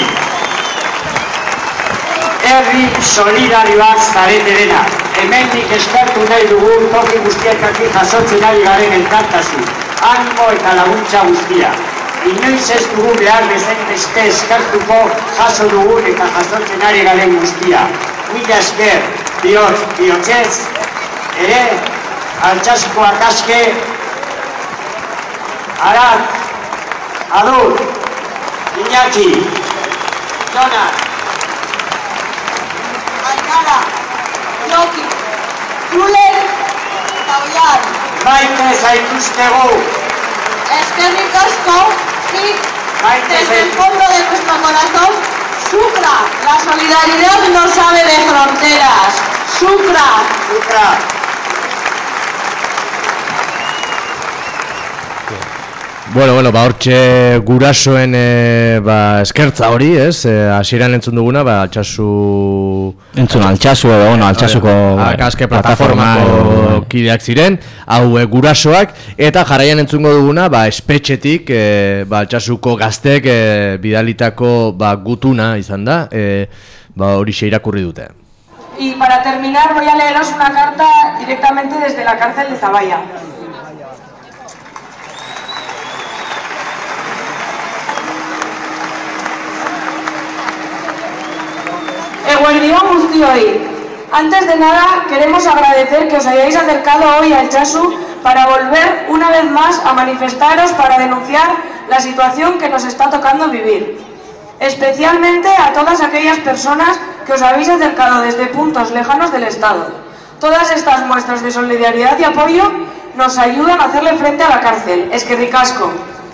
Herri solidarioak zarete dena. Hemendik eskertu nahi dugu toki guztietatik jasotzen ari garen elkartasun, animo eta laguntza guztia. Inoiz ez dugu behar bezain beste eskertuko jaso dugun eta jasotzen ari garen guztia. Mila esker, bihotz, bihotzez, ere, altsaskoak aske Arat, Adur, Iñaki, Jonas, Ainara, Joki, Julen eta Oian. maite zaituztegu. Eskerrik asko y desde el fondo de nuestro corazón, Sucra, la solidaridad no sabe de fronteras. Sucra. Sucra. Bueno, bueno, ba, hortxe gurasoen e, ba, eskertza hori, ez? E, hasieran entzun duguna, ba, altxasu... Entzun, altxasu edo, bueno, altxasuko... Akaske plataformako kideak ziren, hau e, gurasoak, eta jarraian entzungo duguna, ba, espetxetik, e, ba, altxasuko gaztek e, bidalitako ba, gutuna izan da, e, ba, hori irakurri dute. Y para terminar voy a leeros una carta directamente desde la cárcel de Zaballa. Eguerdión guztioi. Antes de nada, queremos agradecer que os hayáis acercado hoy al Chasu para volver una vez más a manifestaros para denunciar la situación que nos está tocando vivir. Especialmente a todas aquellas personas que os habéis acercado desde puntos lejanos del Estado. Todas estas muestras de solidaridad y apoyo nos ayudan a hacerle frente a la cárcel. Eskerrik asko.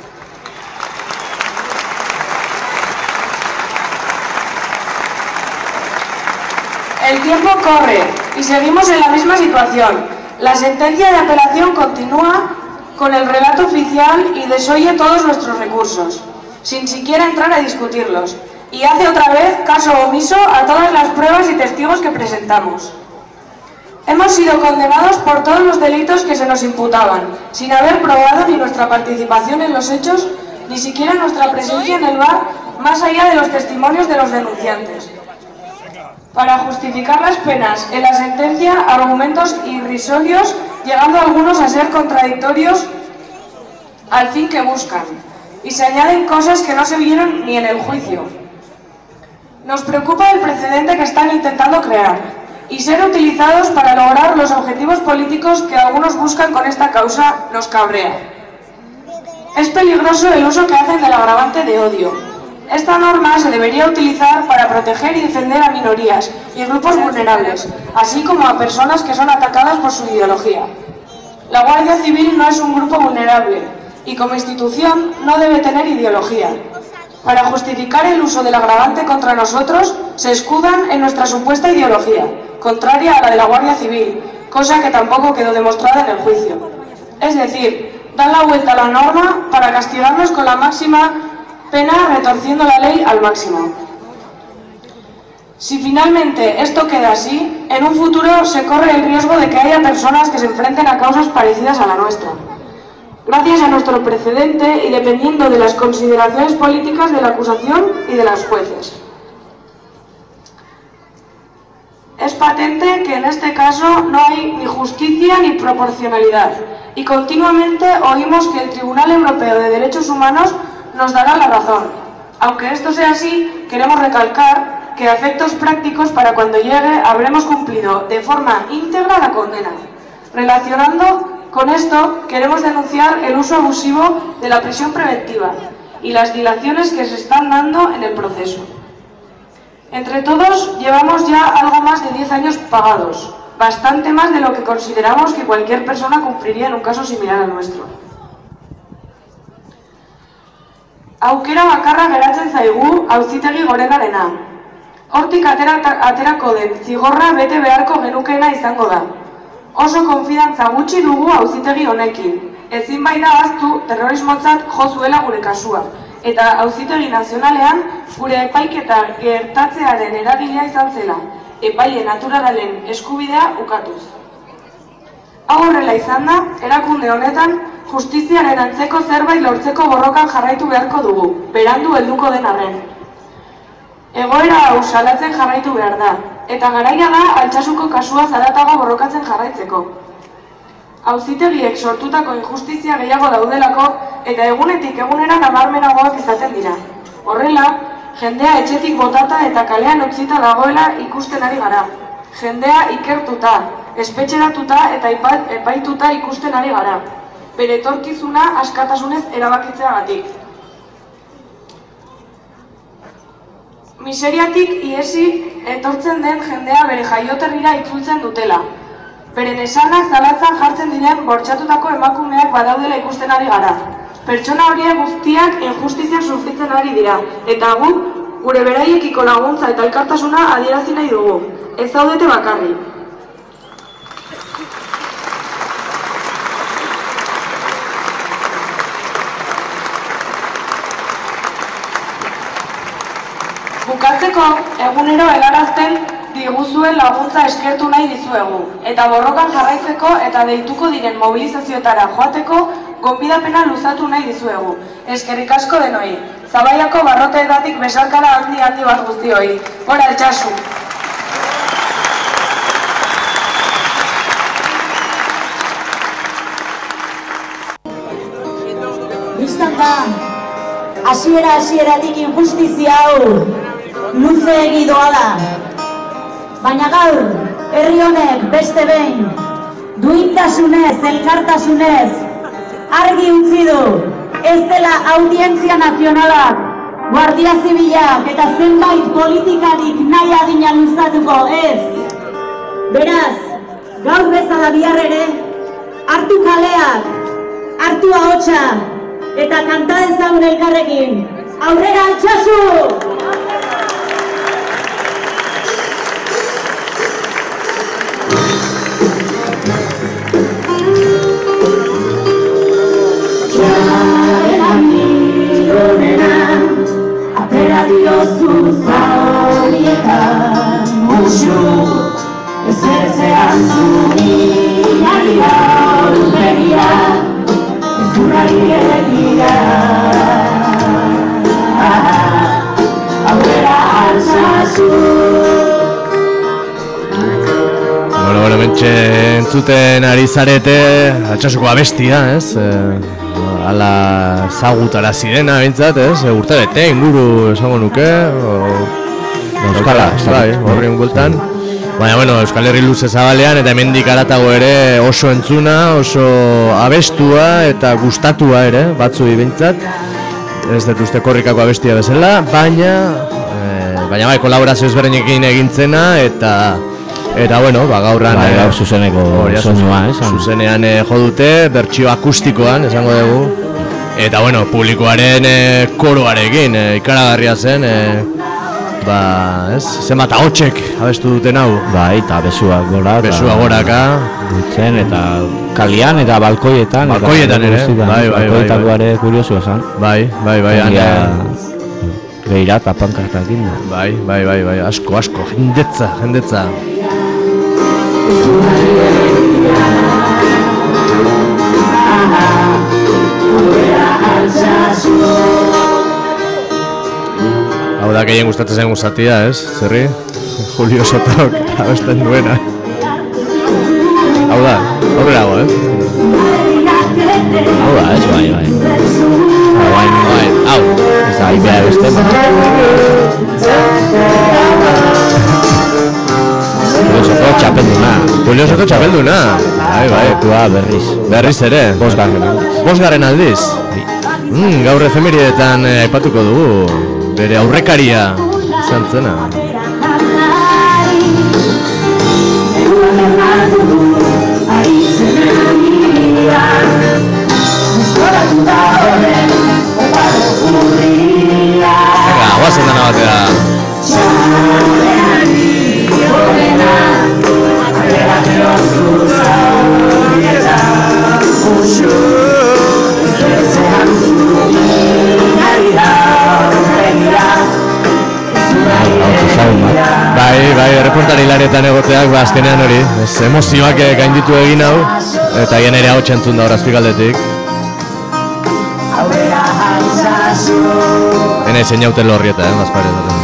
El tiempo corre y seguimos en la misma situación. La sentencia de apelación continúa con el relato oficial y desoye todos nuestros recursos, sin siquiera entrar a discutirlos, y hace otra vez caso omiso a todas las pruebas y testigos que presentamos. Hemos sido condenados por todos los delitos que se nos imputaban, sin haber probado ni nuestra participación en los hechos, ni siquiera nuestra presencia en el bar, más allá de los testimonios de los denunciantes. Para justificar las penas en la sentencia, argumentos irrisorios, llegando algunos a ser contradictorios al fin que buscan, y se añaden cosas que no se vieron ni en el juicio. Nos preocupa el precedente que están intentando crear, y ser utilizados para lograr los objetivos políticos que algunos buscan con esta causa nos cabrea. Es peligroso el uso que hacen del agravante de odio. Esta norma se debería utilizar para proteger y defender a minorías y grupos vulnerables, así como a personas que son atacadas por su ideología. La Guardia Civil no es un grupo vulnerable y como institución no debe tener ideología. Para justificar el uso del agravante contra nosotros, se escudan en nuestra supuesta ideología, contraria a la de la Guardia Civil, cosa que tampoco quedó demostrada en el juicio. Es decir, dan la vuelta a la norma para castigarnos con la máxima pena, retorciendo la ley al máximo. Si finalmente esto queda así, en un futuro se corre el riesgo de que haya personas que se enfrenten a causas parecidas a la nuestra. Gracias a nuestro precedente y dependiendo de las consideraciones políticas de la acusación y de las jueces. Es patente que en este caso no hay ni justicia ni proporcionalidad, y continuamente oímos que el Tribunal Europeo de Derechos Humanos nos dará la razón. Aunque esto sea así, queremos recalcar que a efectos prácticos para cuando llegue habremos cumplido de forma íntegra la condena. Relacionando con esto, queremos denunciar el uso abusivo de la prisión preventiva y las dilaciones que se están dando en el proceso. Entre todos llevamos ya algo más de diez años pagados, bastante más de lo que consideramos que cualquier persona cumpliría en un caso similar al nuestro. Aukera bakarra geratzen zaigu auzitegi gorenarena. Hortik atera, aterako den zigorra bete beharko genukeena izango da. Oso konfidantza gutxi dugu auzitegi honekin. Ezin baita ahaztu terrorismotzat jo zuela gure kasua. Eta auzitegi nazionalean gure epaiketa gertatzearen eragilea izan zela, epaile naturalaren eskubidea ukatuz. Hau horrela izan da, erakunde honetan justiziaren antzeko zerbait lortzeko borrokan jarraitu beharko dugu, berandu helduko den arren. Egoera hau salatzen jarraitu behar da, eta garaia da Altsasuko kasua zaratago borrokatzen jarraitzeko. Auzitegiek sortutako injustizia gehiago daudelako eta egunetik egunera nabarmenagoak izaten dira. Horrela, jendea etxetik botata eta kalean utzita dagoela ikusten ari gara. Jendea ikertuta, espetxeratuta eta epaituta ikusten ari gara. bere etorkizuna askatasunez erabakitzeagatik. Miseriatik ihesi etortzen den jendea bere jaioterrira itzultzen dutela. Beren esanak zalatzan jartzen diren bortxatutako emakumeak badaudela ikusten ari gara. Pertsona horiek guztiak injustiziak sufritzen ari dira, eta guk gure beraiekiko laguntza eta elkartasuna adierazi nahi dugu. Ez zaudete bakarrik. Bukatzeko, egunero helarazten diguzuen laguntza eskertu nahi dizuegu, eta borrokan jarraitzeko eta deituko diren mobilizazioetara joateko gonbidapena luzatu nahi dizuegu. Eskerrik asko denoi, Zabaiako barroteetatik besarkada handi handi bat guztioi. Gora Altsasu! Bistan da, hasiera hasieratik injustizia hau luze egi doa da. Baina gaur, herri honek beste behin, duintasunez, elkartasunez, argi utzi du, ez dela Audientzia Nazionalak, Guardia Zibilak eta zenbait politikarik nahi adina luzatuko, ez. Beraz, gaur bezala bihar ere, hartu kaleak, hartu ahotsa, eta kanta dezagun elkarrekin. Aurrera Altsasu! Atera diozu zaurietan musu, ezerezean zuriari gaur begira, ez durari egira. Aurrera Altsasu. Bueno, bueno, mentxe entzuten ari zarete Altsasuko abestia, ez? Eh, ala zagutara zirena bintzat, ez? E, urtebete inguru esango nuke, o... Euskala, bai, horri unkoltan. Baina, bueno, Euskal Herri luze zabalean eta hemendik haratago ere oso entzuna, oso abestua eta gustatua ere, batzu bintzat. Ez dut uste korrikako abestia bezala, baina, e, baina bai, kolaborazio ezberdinekin egintzena eta eta bueno, ba gaurran bai, gaur zuzeneko soinua, eh, zuzenean eh, jo dute, bertsio akustikoan esango dugu. Eta bueno, publikoaren eh, koroarekin eh, ikaragarria zen, eh, ba, ez, zenbat ahotsek abestu duten hau. Bai, eta besuak gora. Besua goraka. Dutzen, eta kalian eta balkoietan. Balkoietan ere, bai, bai, bai. Balkoietan ere kuriosu esan. Bai, bai, bai. Beira eta pankartakin. Bai, bai, bai, bai, asko, asko, jendetza, jendetza. Hau da gehien gustatzen zen gustatia, ez? Zerri? Julio Sotok abesten duena. Hau da, horrela hau, ez? Hau da, ez bai, bai. Hau, bai, bai, hau. Ez da, ibea abesten. Julio Soto txapelduna. Julio Soto txapelduna. Bai, bai. Tua berriz. Berriz ere. Bosgarren aldiz. Bosgarren aldiz. Mm, gaur efemerietan aipatuko dugu. Bere aurrekaria izan zena. Venga, guazen dana batera. Bai, bai, reportari lanetan egoteak, ba, azkenean hori, ez emozioak gainditu egin hau, eta hien ere hau txentzun da hor azpikaldetik. Hena izen jauten lorrieta, eh, bazparetan.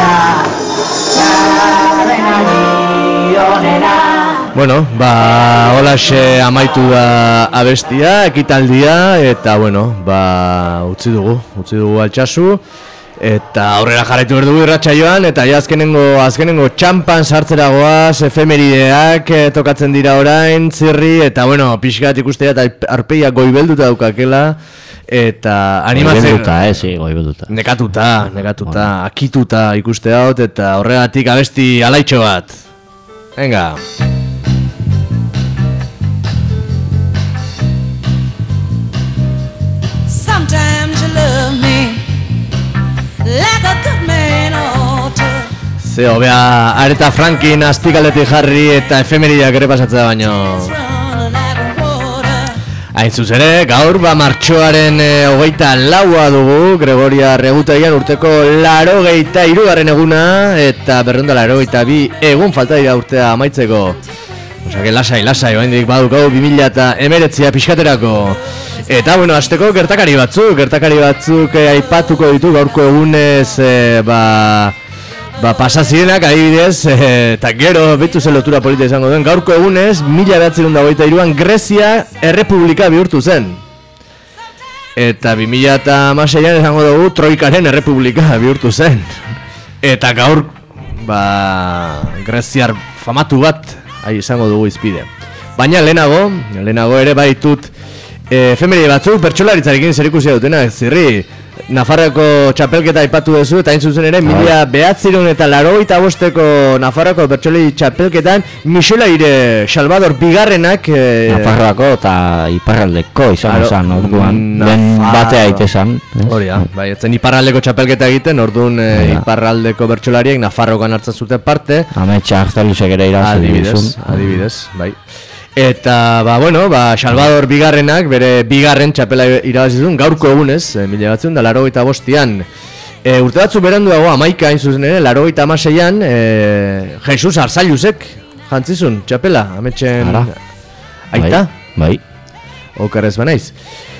Bueno, ba, holaxe amaitu da abestia, ekitaldia, eta bueno, ba, utzi dugu, utzi dugu Altsasu, eta aurrera jarraitu behar dugu irratsaioan, eta ja azkenengo, azkenengo txampan sartzeragoaz, efemerideak eh, tokatzen dira orain, Zirri, eta bueno, pixkat ikustea eta arpeiak goibelduta daukakela, eta animatzen... Goibelduta, eh, si, goibelduta. Nekatuta, nekatuta, bueno. Akituta ikuste haut, eta horregatik abesti alaitxo bat. Venga. Sometimes you love me like a good man ought to. Zeo, bea, Aretha Franklin astikaletik jarri eta efemerideak ere pasatzea baino. Hain zuzen ere, gaur ba martxoaren e, hogeita laua dugu, Gregoria Regutegian urteko laro geita irugarren eguna, eta berrunda laro geita bi egun falta dira urtea amaitzeko. Osake, lasai, lasai, oaindik badukau bi mila eta emeretzia pixkaterako. Eta, bueno, hasteko gertakari batzuk, gertakari batzuk eh, aipatuko ditu gaurko egunez, eh, ba... Ba, pasazirenak adibidez, eta e, gero betu zen lotura polita izango duen, gaurko egunez, mila behatzerun da hogeita iruan, Grezia errepublika bihurtu zen. Eta bi mila eta hamaseian izango dugu, Troikaren errepublika bihurtu zen. Eta gaur, ba, Greziar famatu bat, ahi izango dugu izpide. Baina lehenago, lehenago ere baitut, e, efemeride batzuk, pertsolaritzarekin zerikusia dutena, Zirri, Nafarroko txapelketa aipatu duzu, eta hain zuzen ere, mila behatziron eta larogeita bosteko Nafarroko bertsolari txapelketan, Mixelaire Salvador bigarrenak eh, Nafarroako eta iparraldeko izan zen, orduan, den batea aitezan. Hori da, bai, etzen iparraldeko txapelketa egiten, orduan eh, iparraldeko bertsolariek Nafarrokan hartzen zuten parte. Ametsa Artelusek ere irazi adibidez, adibidez, bai. Eta, ba, bueno, ba, Salvador bigarrenak, bere bigarren txapela irabazizun, gaurko egunez, e, mila batzun da larogeita bostian. E, urte batzu beranduago, amaika hain zuzen ere, larogeita amaseian, e, Jesus Arzailusek jantzizun, txapela, ametxen... Aita? Bai, bai. Okerrez banaiz.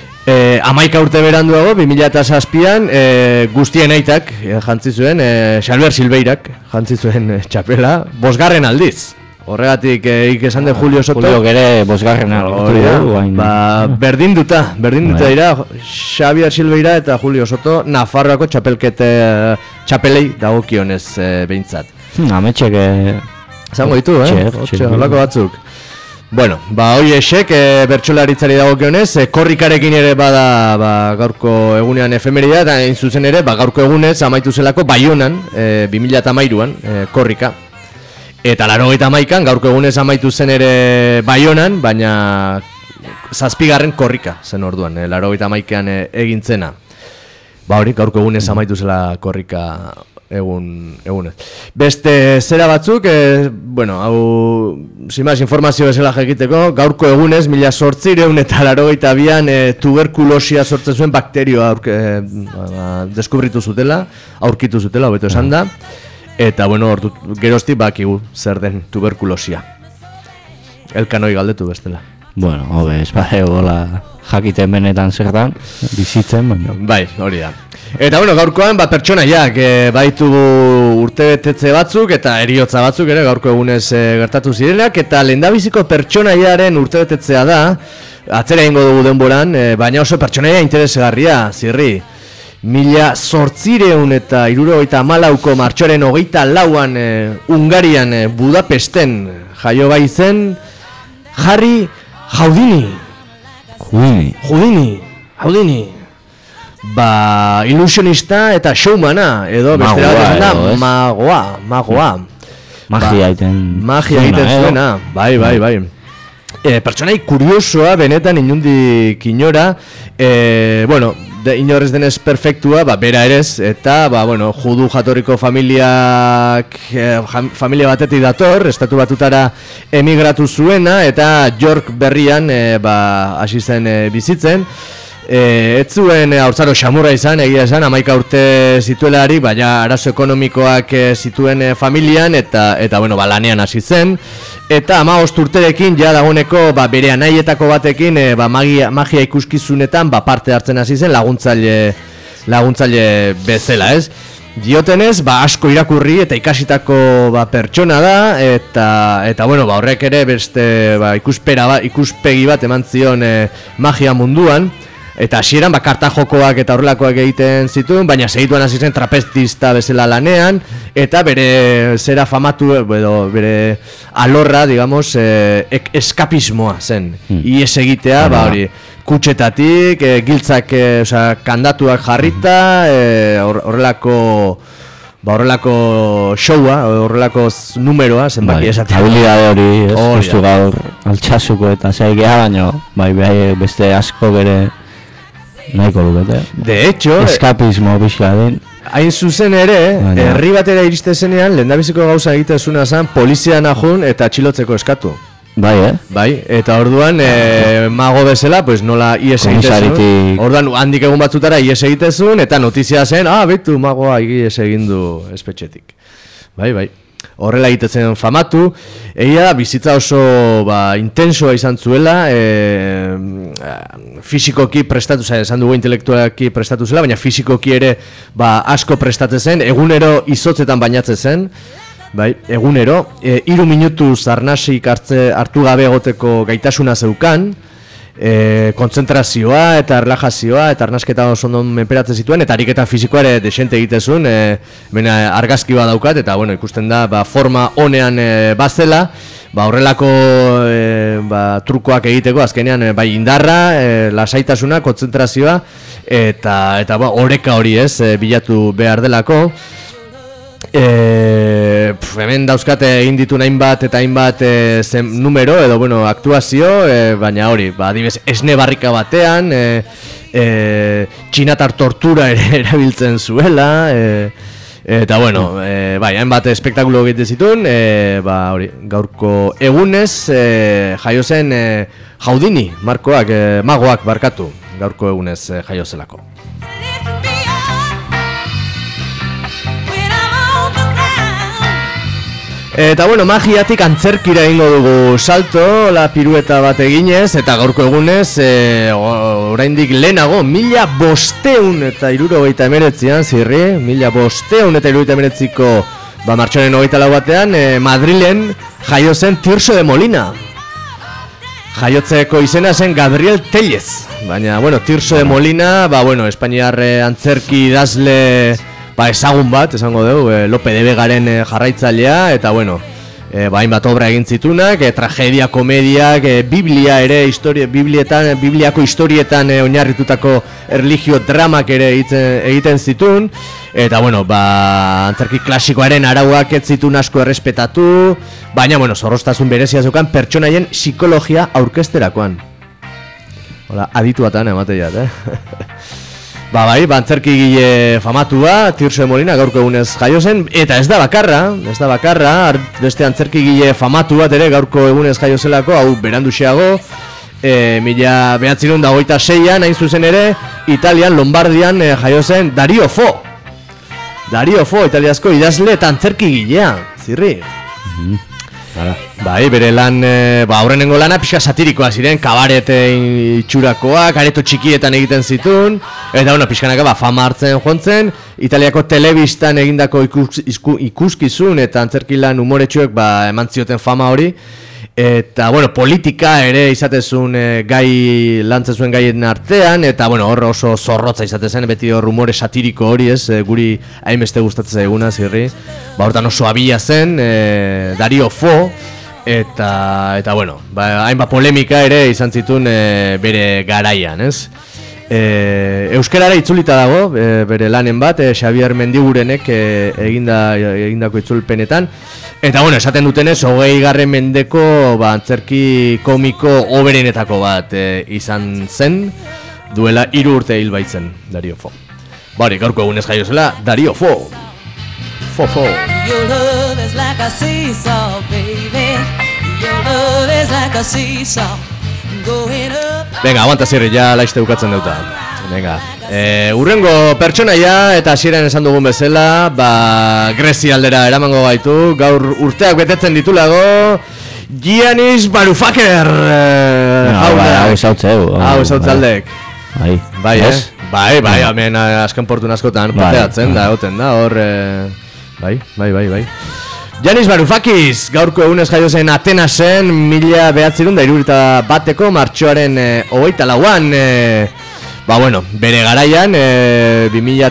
E, amaika urte beranduago, bi mila eta zazpian, e, guztien aitak e, jantzizuen, e, Xalber Silbeirak jantzizuen e, txapela, bosgarren aldiz. Horregatik ik esan de Julio Soto. Julio gere bosgarren hori da. Ba, berdin duta, berdin duta dira Xabier Silveira eta Julio Soto Nafarroako txapelkete txapelei dagokionez e, behintzat. Hmm, ametxek zango ditu, eh? Otxe, holako batzuk. Bueno, ba, hoi esek e, bertsolaritzari dagokionez, e, korrikarekin ere bada ba, gaurko egunean efemerida, eta hain zuzen ere, ba, gaurko egunez amaitu zelako Baionan, e, bi mila eta hamairuan, e, korrika. Eta larogeita hamaikan, gaurko egunez amaitu zen ere Baionan, baina zazpigarren korrika zen orduan, e, larogeita hamaikean e, egintzena. Ba hori, gaurko egunez amaitu zela korrika egun, egunez. Beste zera batzuk, e, bueno, hau, zimaz informazio bezala jakiteko, gaurko egunez, mila sortzireun eta larogeita bian e, tuberkulosia sortzen zuen bakterioa aurke, e, ba, deskubritu zutela, aurkitu zutela, hobeto esan da. Eta, bueno, ordu, gerozti bakigu zer den tuberkulosia. Elkanoi galdetu bestela. Bueno, hobe, ez bade gola jakiten benetan zer dan, bizitzen, baina. Bai, hori da. Eta, bueno, gaurkoan, ba, pertsonaiak, e, baitugu urtebetetze batzuk eta eriotza batzuk ere gaurko egunez e, gertatu zirenak, eta lehendabiziko pertsonaiaren urtebetetzea da, atzera egingo dugu denboran, e, baina oso pertsonaia interesgarria, Zirri. Mila zortzireun eta hirurogeita hamalauko martxoaren hogeita lauan e, Hungarian e, Budapesten jaio gai zen Harry Houdini. Houdini. Houdini. Houdini. Ba, ilusionista eta showmana edo bestera bat da, magoa, magoa. Magia egiten ba, magia egiten zuena, bai, bai, bai. E, pertsonai kuriosoa benetan inundik inora, e, bueno, de, inorrez denez perfektua, ba, bera erez, eta, ba, bueno, judu jatorriko familiak, eh, familia batetik dator, estatu batutara emigratu zuena, eta York berrian, e, ba, hasi zen e, bizitzen, e, ez zuen e, haurtzaro xamurra izan, egia esan, hamaika urte zituelarik, baina arazo ekonomikoak e, zituen e, familian, eta, eta, bueno, ba, lanean hasi zen, eta hamabost urterekin ja dagoeneko ba, bere anaietako batekin e, ba, magia, magia ikuskizunetan ba, parte hartzen hasi zen laguntzaile, laguntzaile bezala, ez? Diotenez, ba, asko irakurri eta ikasitako ba, pertsona da, eta, eta bueno, ba, horrek ere beste ba, ikuspera ba, ikuspegi bat eman zion e, magia munduan. Eta hasieran ba, karta jokoak eta horrelakoak egiten zituen, baina segituan hasi zen trapezista bezala lanean, eta bere zera famatu, edo, bere alorra, digamos, e, eskapismoa zen. Hmm. Ies egitea, ba hori, kutxetatik, e, giltzak, e, osea, kandatuak jarrita, horrelako... Ba horrelako showa, horrelako numeroa, zenbaki esatea. Habilidade hori, ez, justu gaur altxasuko eta zaigea, baina bai, bai, beste asko bere nahiko lukete. De hecho, eskapismo pixka den. Hain zuzen ere, herri batera iriste zenean, lehendabiziko gauza egitezuna zen, polizia nahun eta atxilotzeko eskatu. Bai, eh? Bai, eta orduan, e, mago bezala, pues nola ies egitezun. Orduan, handik egun batzutara ies egitezun, eta notizia zen, ah, betu, magoa ies egindu espetxetik. Bai, bai. Horrela egitezen famatu, egia bizitza oso ba, intensoa izan zuela, e, fisikoki prestatu zen, esan dugu intelektualaki prestatu zela, baina fisikoki ere ba, asko prestatzen zen, egunero izotzetan bainatzen zen, bai, egunero, e, iru minutuz arnasik hartze, hartu gabe egoteko gaitasuna zeukan, e, kontzentrazioa eta erlajazioa eta arnasketa oso ondo menperatzen zituen, eta ariketa fisikoa ere desente egitezun, e, bena argazki bat daukat, eta bueno, ikusten da ba, forma honean e, bazela, ba, horrelako e, ba, trukoak egiteko, azkenean e, bai indarra, e, lasaitasuna, kontzentrazioa, eta, eta ba, oreka hori ez, e, bilatu behar delako. E, pf, hemen dauzkate egin ditu hainbat eta hainbat e, zen, numero edo bueno, aktuazio, e, baina hori, ba, adibidez, esne barrika batean, e, e, txinatar tortura ere erabiltzen zuela, e, eta bueno, e, bai, hainbat espektakulo egite zituen, e, ba, hori, gaurko egunez e, jaio zen e, Jaudini, markoak, e, magoak barkatu, gaurko egunez e, jaio zelako. Eta bueno, magiatik antzerkira egingo dugu salto, la pirueta bat eginez, eta gaurko egunez, e, oraindik lehenago, mila bosteun eta irurogeita emeretzian, zirri, mila bosteun eta irurogeita emeretziko, ba, martxoaren hogeita lau batean, e, Madrilen jaio zen Tirso de Molina. Jaiotzeko izena zen Gabriel Tellez, baina, bueno, Tirso de Molina, ba, bueno, Espainiar antzerki idazle... Ba, ezagun bat, esango dugu, e, Lope de Vegaren e, jarraitzailea, eta bueno, e, ba, hainbat obra egin zitunak, e, tragedia, komediak, e, Biblia ere, historia, Biblietan, Bibliako historietan e, oinarritutako erlijio dramak ere egiten, egiten zitun, eta bueno, ba, antzerki klasikoaren arauak ez zitun asko errespetatu, baina, bueno, zorroztasun berezia zeukan pertsonaien psikologia aurkezterakoan. Hola, aditu batan emateiat, eh? Ba bai, bantzerki gile famatua, Tirso de Molina gaurko egunez jaio zen, eta ez da bakarra, ez da bakarra, beste antzerki gile famatu bat ere gaurko egunez jaio zelako, hau beranduxeago, e, mila behatzirun da hogeita seian, hain zuzen ere, Italian, Lombardian e, jaio zen Dario Fo. Dario Fo, italiazko idazle eta antzerki gilea, zirri. Mm-hmm. Bai, bere lan, e, ba, aurrenengo lana pixka satirikoa ziren, kabaret itxurakoak, areto txikietan egiten zituen, eta bueno, pixkanaka ba, fama hartzen jontzen, Italiako telebistan egindako ikus, ikus, ikuskizun eta antzerki lan umoretsuek ba, eman zioten fama hori, eta bueno, politika ere izatezun e, gai, lantzen zuen gaien artean, eta bueno, hor oso zorrotza izatezen, beti hor humore satiriko hori ez, e, guri hainbeste gustatzen zaiguna, zirri, ba, hortan oso abila zen, e, Dario Fo, eta, eta bueno, ba, hainbat polemika ere izan zituen e, bere garaian, ez? E, euskarara itzulita dago, e, bere lanen bat, e, Xabier Mendigurenek e, eginda, egindako itzulpenetan. Eta bueno, esaten dutenez, hogei garren mendeko ba, antzerki komiko oberenetako bat e, izan zen, duela hiru urte hil baitzen, Dario Fo. Bari, gaurko egunez jaio zela, Dario Fo. Fo, fo. Your love is like a seesaw, baby. Your love is like a seesaw. Going up. Venga, aguanta zirri, ja laizte bukatzen dauta. Venga, e, urrengo pertsonaia eta hasieran esan dugun bezala, ba, Grezia aldera eramango gaitu, gaur urteak betetzen ditulago, Giannis Varoufakis. Hau esautze, hau esautze aldek. Bai, bai, eh? Bai, bai, hemen azken portun askotan pateatzen da, egoten da, hor... Bai, bai, bai, bai. Janis Varoufakis, gaurko egunez jaio zen Atenasen, mila behatzirun da irurita bateko martxoaren hogeita lauan. Ba, bueno, bere garaian, bi mila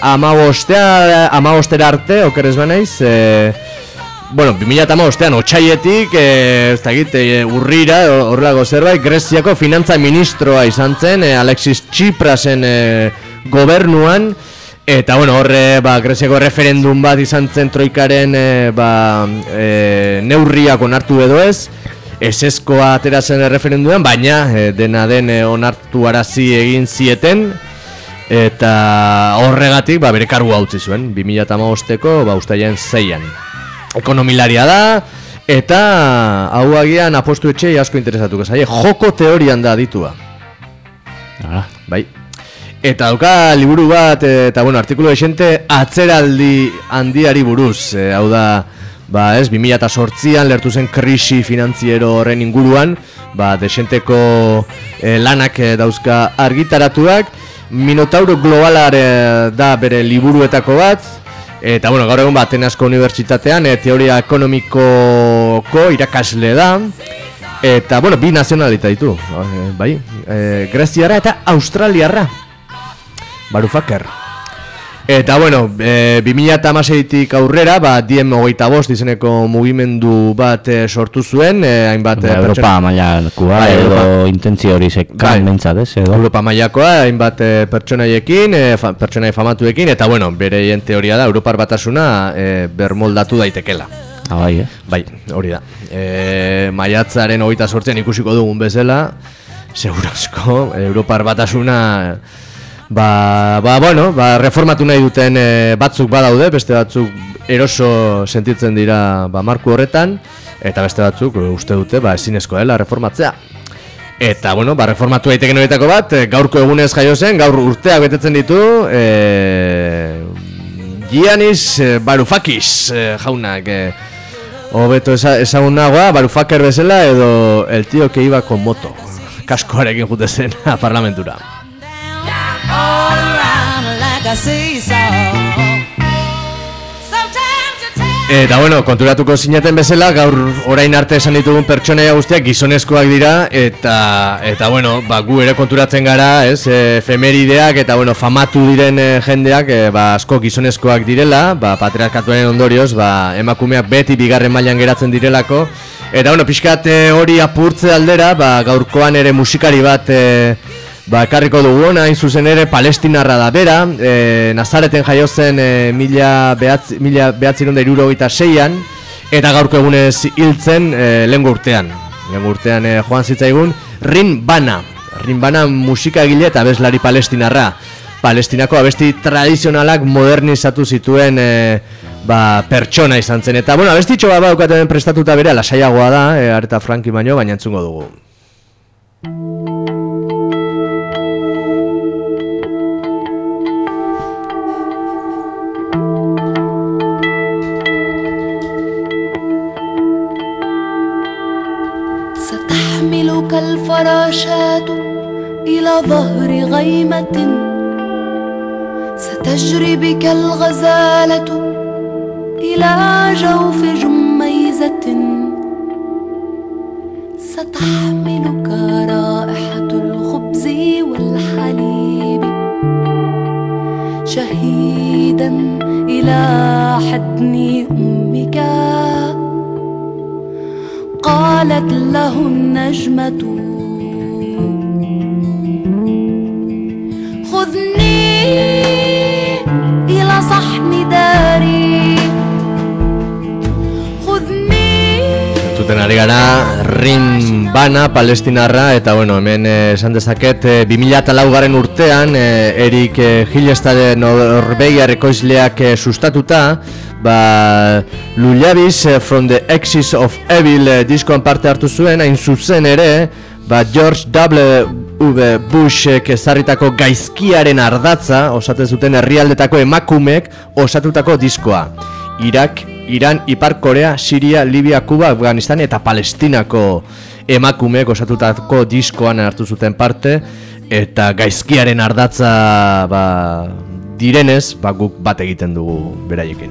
hamabostera arte, okerez banaiz, bueno, bi mila hamabostean otxaietik, ez da egite, urrira, horrelago zerbait, Greziako finantza ministroa izan zen, Alexis Tsiprasen gobernuan, eta, bueno, horre, ba, Greziako referendum bat izan zen troikaren, ba, neurriak onartu edo ez, eseskoa atera zen referenduan, baina dena den onartu arazi egin zieten, eta horregatik, ba, bere kargua utzi zuen, bi mila hamabosteko, ba, ustailean zeian. Ekonomilaria da, eta hau agian apostu etxei asko interesatuko zaie, joko teorian da aditua. Ah. Bai. Eta dauka liburu bat, eta bueno, artikulu esente atzeraldi handiari buruz, e, hau da, ba ez, bi mila zortzian lertu zen krisi finantziero horren inguruan, ba, desenteko e, lanak e, dauzka argitaratuak, Minotauro Globalar e, da bere liburuetako bat, eta, bueno, gaur egun bat Atenasko Unibertsitatean e, teoria ekonomikoko irakasle da. Eta, bueno, bi nazionalita ditu, e, bai, e, Greziarra eta Australiarra, Varoufakis. Eta, bueno, e, bi mila hamaseitik aurrera, ba, Diem hogeita bost izeneko mugimendu bat e, sortu zuen, e, hainbat... Ba, Europa mailakoa, ba, edo Europa... intentzio hori zekan mentzat, ez, edo? Europa mailakoa, hainbat e, pertsonaiekin, e, fa, pertsonai famatuekin, eta, bueno, bereien teoria da, Europar batasuna e, bermoldatu daitekela. Ah, bai, eh? Bai, hori da. E, maiatzaren hogeita sortzean ikusiko dugun bezala, segurazko, Europar batasuna... Ba, ba, bueno, ba, reformatu nahi duten e, batzuk badaude, beste batzuk eroso sentitzen dira ba, marku horretan, eta beste batzuk uste dute ba, ezinezkoa dela reformatzea. Eta, bueno, ba, reformatu daiteken horietako bat, e, gaurko egunez jaio zen, gaur urteak betetzen ditu, e, Giannis Varoufakis e, jaunak, e, hobeto ezagun nagoa, Varoufakis bezala edo el tío que iba con moto, kaskoarekin jute zen a parlamentura. All around like a seesaw. Eta, bueno, konturatuko zineten bezala, gaur orain arte esan ditugun pertsonaia guztiak gizonezkoak dira, eta, eta bueno, ba, gu ere konturatzen gara, ez, efemerideak eta, bueno, famatu diren e, jendeak, e, ba, asko gizonezkoak direla, ba, patriarkatuaren ondorioz, ba, emakumeak beti bigarren mailan geratzen direlako, eta, bueno, pixkat e, hori apurtze aldera, ba, gaurkoan ere musikari bat, e, ba, ekarriko dugu ona, hain zuzen ere palestinarra da bera, e, Nazareten jaio zen e, mila behatzirun da hirurogeita seian, eta gaurko egunez hiltzen e, lehengo urtean. Lehengo urtean e, joan zitzaigun, Rin Bana. Rin Bana musikagile eta abeslari palestinarra. Palestinako abesti tradizionalak modernizatu zituen e, ba, pertsona izan zen. Eta, bueno, abestitxo bat baukaten prestatuta bere, lasaiagoa da, e, Aretha Franklin baino, baina entzungo dugu. ستحملك الفراشات إلى ظهر غيمة ستجري بك الغزالة إلى جوف جميزة ستحملك رائحة الخبز والحليب شهيدا إلى حضن أمك قالت له النجمة خذني إلى صحن داري خذني. Zuten ari gara Rin Bana, palestinarra, eta bueno, hemen esan dezaket e, bi mila laugarren urtean e, Erik e, Hillestad Norvegiar ekoizleak e, sustatuta, ba, Lullabies e, from the Axis of Evil e, diskoan parte hartu zuen, hain zuzen ere, ba, George W. Bushek ezarritako gaizkiaren ardatza osatzen zuten herrialdetako emakumeek osatutako diskoa. Irak, Iran, Ipar Korea, Siria, Libia, Kuba, Afganistan eta Palestinako emakumeek osatutako diskoan hartu zuten parte. eta gaizkiaren ardatza ba, direnez, ba, guk bat egiten dugu beraiekin.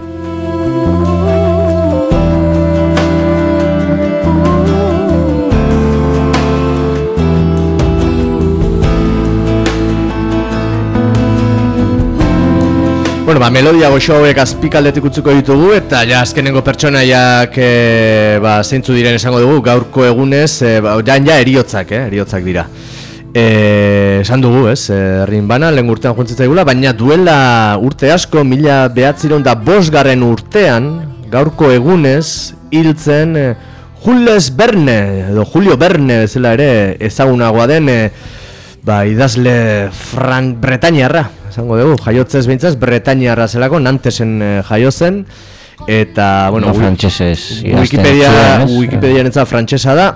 Bueno, ba, melodia goxo hauek azpikaldetik utzuko ditugu eta ja azkenengo pertsonaiak e, ba, zeintzu diren esango dugu gaurko egunez, e, ba, jan ja eriotzak, eh, eriotzak dira. E, esan dugu, ez, herrin bana, lehen urtean juntzitzaigula, baina duela urte asko, mila behatziron da bosgarren urtean, gaurko egunez, hiltzen e, Jules Verne, edo Julio Verne, bezala ere, ezagunagoa den, e, ba, idazle Fran Bretainiarra. Esango dugu, jaiotzez behintzaz, Bretainiarra zelako, Nantesen eh, jaio zen, eta, bueno, no, frantsesez Wikipedia, Wikipedia netza frantsesa da,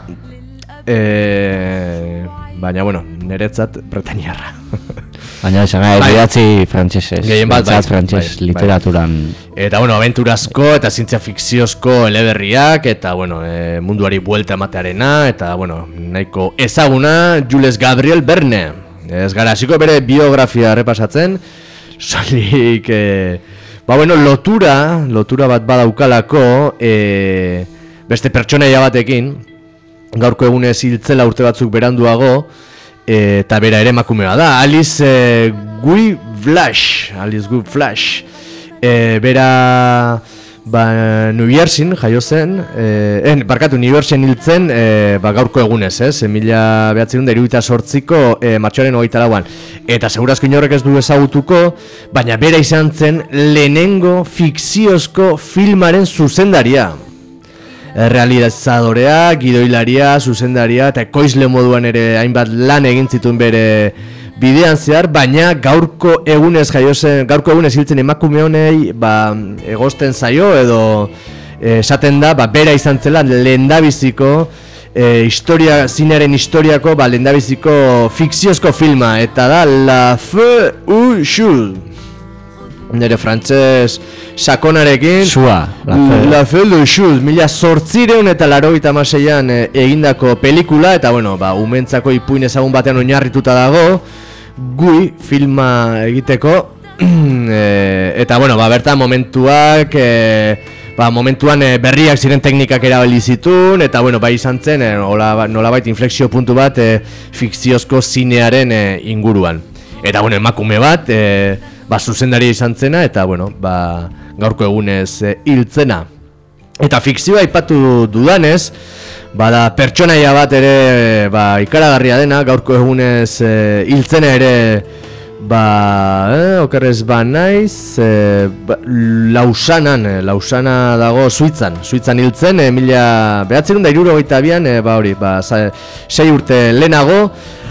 e, baina, bueno, niretzat Bretainiarra. Baina esan gai, bidatzi frantsesez, gehien bat, bai, frantses bai, literaturan. Eta, bueno, aventurazko eta zientzia fikziozko eleberriak, eta, bueno, e, munduari buelta ematearena, eta, bueno, nahiko ezaguna, Jules Gabriel Verne. Ez gara, hasiko bere biografia repasatzen, solik, e, ba bueno, lotura, lotura bat badaukalako, e, beste pertsonaia batekin, gaurko egunez hiltzela urte batzuk beranduago, e, eta bera ere emakumea da, Alice e, Guy Flash, Alice Guy Flash, e, bera... Ba, New Yorken jaio zen, eh, en, barkatu, New Yorken hiltzen eh, ba, gaurko egunez, ez, mila behatzen da iruita sortziko eh, martxoaren hogeita lauan. Eta segurazko inorrek ez du ezagutuko, baina bera izan zen lehenengo fikziozko filmaren zuzendaria. Realizadorea, gidoilaria, zuzendaria, eta ekoizle moduan ere hainbat lan egin zituen bere bidean zehar, baina gaurko egunez jaio zen, gaurko egunez hiltzen emakume honei, ba, egosten zaio edo esaten da, ba, bera izan zela lehendabiziko e, historia, zinearen historiako, ba, lehendabiziko fikziozko filma, eta da La Feu au Chou. Nere frantses sakonarekin Sua, La Feu, La Feu au Chou, mila zortzireun eta larogeita hamaseian e, egindako pelikula, eta bueno, ba, umentzako ipuin ezagun batean oinarrituta dago, Gui filma egiteko, e, eta bueno, ba, bertan momentuak, e, ba, momentuan e, berriak ziren teknikak erabili zituen, eta bueno, bai izan zen, e, nolabait inflexio puntu bat e, fikziozko zinearen e, inguruan. Eta bueno, emakume bat, e, ba, zuzendaria izan zena, eta bueno, ba, gaurko egunez e, hiltzena. Eta fikzioa aipatu dudanez, bada pertsonaia bat ere ba, ikaragarria dena, gaurko egunez e, hiltzena ere, ba, eh, okerrez ba naiz, e, ba, Lausanan, e, Lausana dago Suitzan, Suitzan hiltzen, e, mila behatzen da hirurogeita bian, e, ba hori, ba, sei urte lehenago,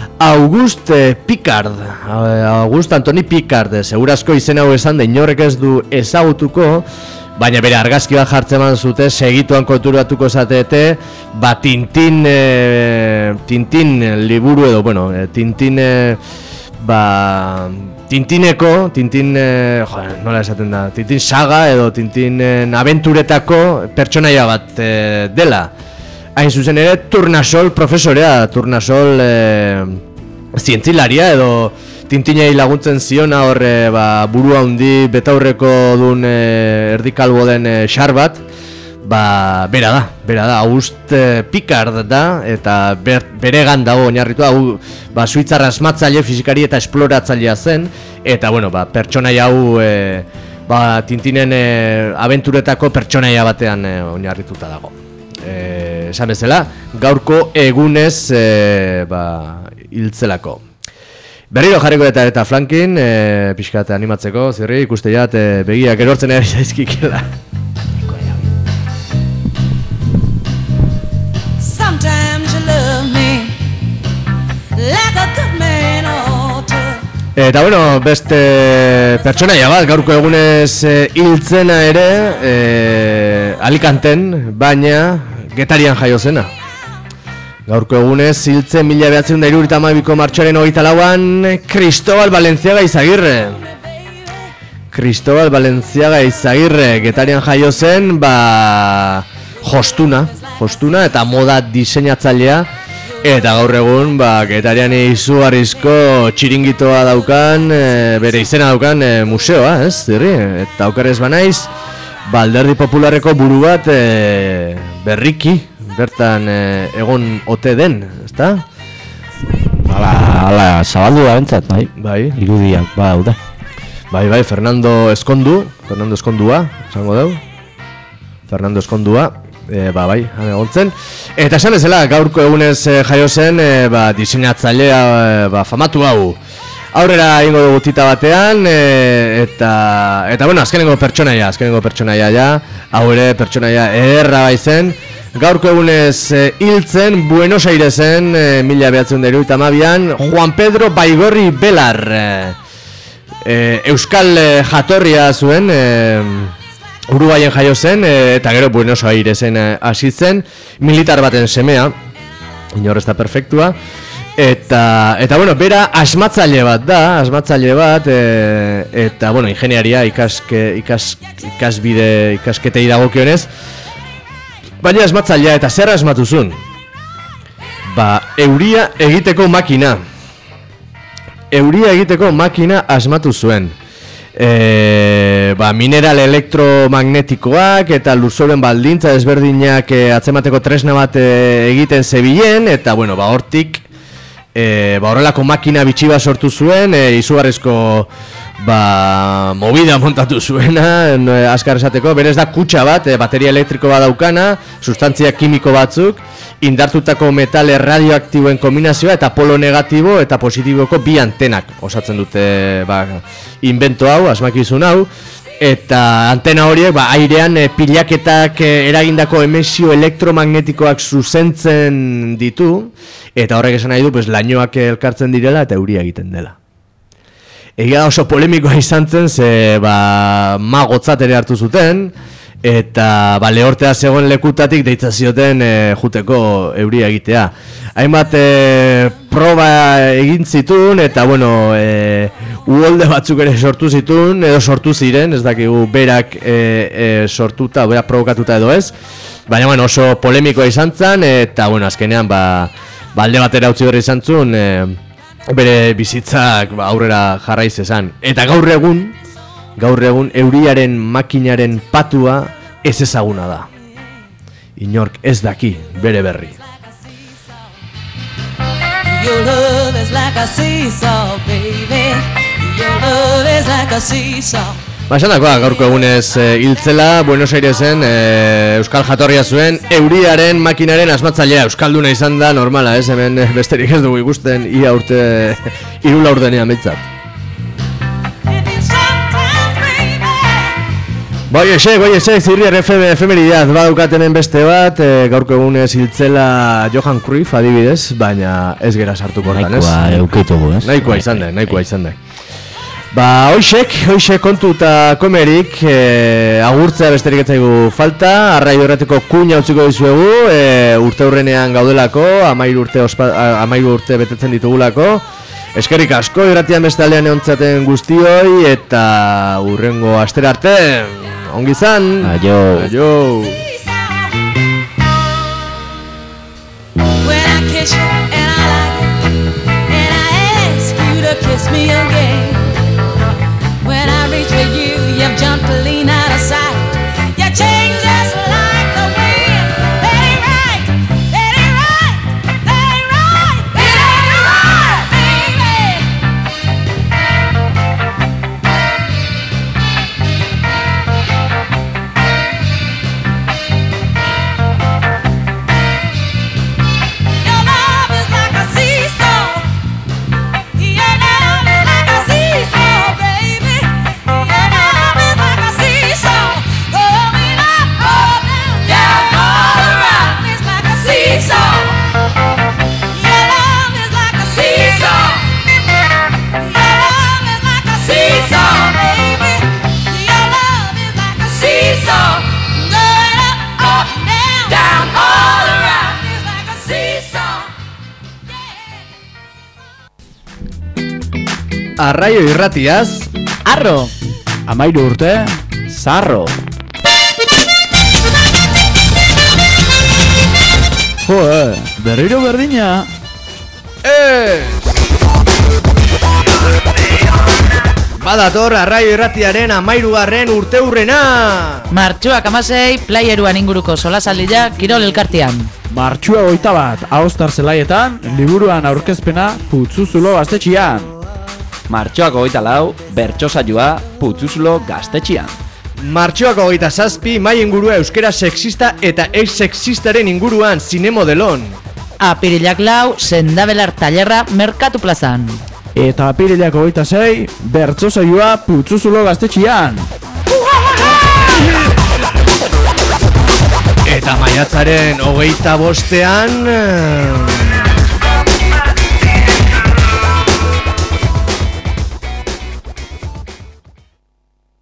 Auguste Piccard, Auguste Antoni Piccard, segurazko izen hau esan da inorrek ez du ezagutuko, baina bere argazki bat jartzen man zute, segituan konturatuko esatete, ba Tintin, e, Tintin liburu edo, bueno, e, Tintin, e, ba, Tintineko, Tintin, e, joder, nola esaten da, Tintin saga edo Tintin e, abenturetako pertsonaia bat e, dela. Hain zuzen ere, Turnasol profesorea, Turnasol e, zientzilaria edo Tintinei laguntzen ziona horre ba, burua handi betaurreko duen e, erdikalbo den e, xar bat, ba, bera da, bera da, Auguste Piccard da, eta ber, beregan dago oinarritu da, ba, suitzarra asmatzaile, fizikari eta esploratzailea zen, eta bueno, ba, pertsonaia hau e, ba, Tintinen e, abenturetako pertsonaia batean e, oinarrituta dago. E, esan bezala, gaurko egunez e, ba, hiltzelako. Berriro jarriko eta eta flankin, e, pixkat animatzeko, zirri, ikuste jat, e, begiak erortzen ari zaizkikela. Sometimes you love me like a good man ought to. Eta bueno, beste pertsonaia bat, gaurko egunez e, hiltzena ere, e, Alicanten, baina Getarian jaio zena. Gaurko egunez, hiltzen mila behatzen da hirurogeita hamabiko martxoaren hogeita lauan, Cristobal Balenciaga Izagirre. Cristobal Balenciaga Izagirre, Getarian jaio zen, ba, jostuna, jostuna eta moda diseinatzailea. Eta gaur egun, ba, Getarian izugarrizko txiringitoa daukan, e, bere izena daukan e, museoa, ez, zirri? Eta aukarez banaiz, ba, Alderdi Popularreko buru bat e, berriki, bertan e, egon ote den, ezta? Hala, hala, zabaldu da bentzat, bai? Bai. Irudiak, ba, daude. Bai, bai, Fernando Eskondu, Fernando Eskondua, esango dugu. Fernando Eskondua. E, ba, bai, han egontzen. Eta esan ezela, gaurko egunez e, jaio zen, e, ba, diseinatzailea e, ba, famatu hau. Aurrera ingo dugu tita batean, e, eta, eta, bueno, azkenengo pertsonaia, azkenengo pertsonaia ja, hau ere pertsonaia ederra bai zen. Gaurko egunez e, hiltzen, Buenos Airesen, e, mila behatzen da hirurogeita hamabian, Juan Pedro Baigorri Belar. E, e, Euskal e, jatorria zuen, e, Uruguayen jaio zen, e, eta gero Buenos Airesen hasi zen, militar baten semea, inor ez da perfektua, eta, eta bueno, bera asmatzaile bat da, asmatzaile bat, e, eta, bueno, ingeniaria ikaske, ikas, ikasbide, ikasketei dagokionez, baina asmatzailea, eta zer asmatuzun? Ba, euria egiteko makina, euria egiteko makina asmatu zuen. E, ba, mineral elektromagnetikoak eta lurzoren baldintza desberdinak e, atzemateko tresna bat e, egiten zebilen, eta bueno, ba, hortik e, ba, horrelako makina bitxiba sortu zuen, e, izugarrizko ba, movida montatu zuena, en, e, azkar esateko, berez da kutxa bat, e, bateria elektriko bat daukana, sustantzia kimiko batzuk, indartutako metale radioaktiboen kombinazioa eta polo negatibo eta positiboko bi antenak osatzen dute ba, invento hau, asmakizun hau, eta antena horiek ba, airean e, pilaketak e, eragindako emisio elektromagnetikoak zuzentzen ditu, eta horrek esan nahi du pues, lainoak elkartzen direla eta euria egiten dela. Egia oso polemikoa izan zen, ze ba, magotzat ere hartu zuten, eta ba, lehortea zegoen lekutatik deitza zioten e, juteko euria egitea. Hainbat e, proba egin zituen, eta bueno, e, uholde batzuk ere sortu zituen, edo sortu ziren, ez dakigu berak e, e, sortuta, berak provokatuta edo ez, baina bueno, oso polemikoa izan zen, eta bueno, azkenean ba, ba alde batera utzi berri izan zuen, e, bere bizitzak ba, aurrera jarraiz esan. Eta gaur egun, gaur egun euriaren makinaren patua ez ezaguna da. Inork ez daki bere berri. Your love is like a seesaw, baby. Your love is like a seesaw. Ba, esan dakoa, gaurko egunez e, hiltzela, Buenos Airesen e, Euskal jatorria zuen, euriaren makinaren asmatzailea, Euskalduna izan da, normala, ez, hemen besterik ez dugu ikusten, ia urte, irula urdenean betzat. Bai esek, bai esek, zirriar efemerideaz, badukaten beste bat, e, gaurko egunez hiltzela Johan Cruyff adibidez, baina ez gera sartuko hortan, ez? Nahikoa eukitugu, ez? Nahikoa izan da, nahikoa izan da. Ba, hoixek, hoixek kontu eta komerik, e, agurtzea besterik etzaigu falta, arraio errateko kuña utziko dizuegu, e, urte hurrenean gaudelako, amairu urte, ospa, amairu urte betetzen ditugulako, eskerrik asko, irratian beste aldean eontzaten guztioi, eta urrengo astera arte, ongi zan! Aio! Aio! When I kiss you and I like it, and I ask you to kiss me again. When I reach for you, you've jumped clean out of sight. You change just like the wind. That ain't right, that ain't right, that ain't right, that ain't right, baby. Your love is like a seesaw. Your love is like a seesaw, baby. Your love is like a seesaw, going up, up, down, down, all around. It's like a seesaw. Your love is like a seesaw. Your love is like a seesaw, baby. Your love is like a seesaw, going up, up, down, down, all around. It's like a seesaw. Arraio irratiaz, arro! Amairu urte, zarro! Jo, berriro berdina! Ez! Badator Arraio Irratiaren amairugarren urteurrena! Martxuak amasei, playeruan inguruko solasaldia Kirol elkartean. Martxua goita bat, Aostar zelaietan, liburuan aurkezpena Putzuzulo gaztetxian. Martxoak hogeita lau, bertsosaioa Putzuzulo gaztetxian. Martxoak hogeita zazpi, mai ingurua euskera sexista eta ex-sexistaren inguruan zinemodelon. Apirilak lau, sendabelar tailerra Merkatu plazan. Eta apirilak hogeita sei, bertsosaioa Putzuzulo gaztetxian. Eta maiatzaren hogeita bostean...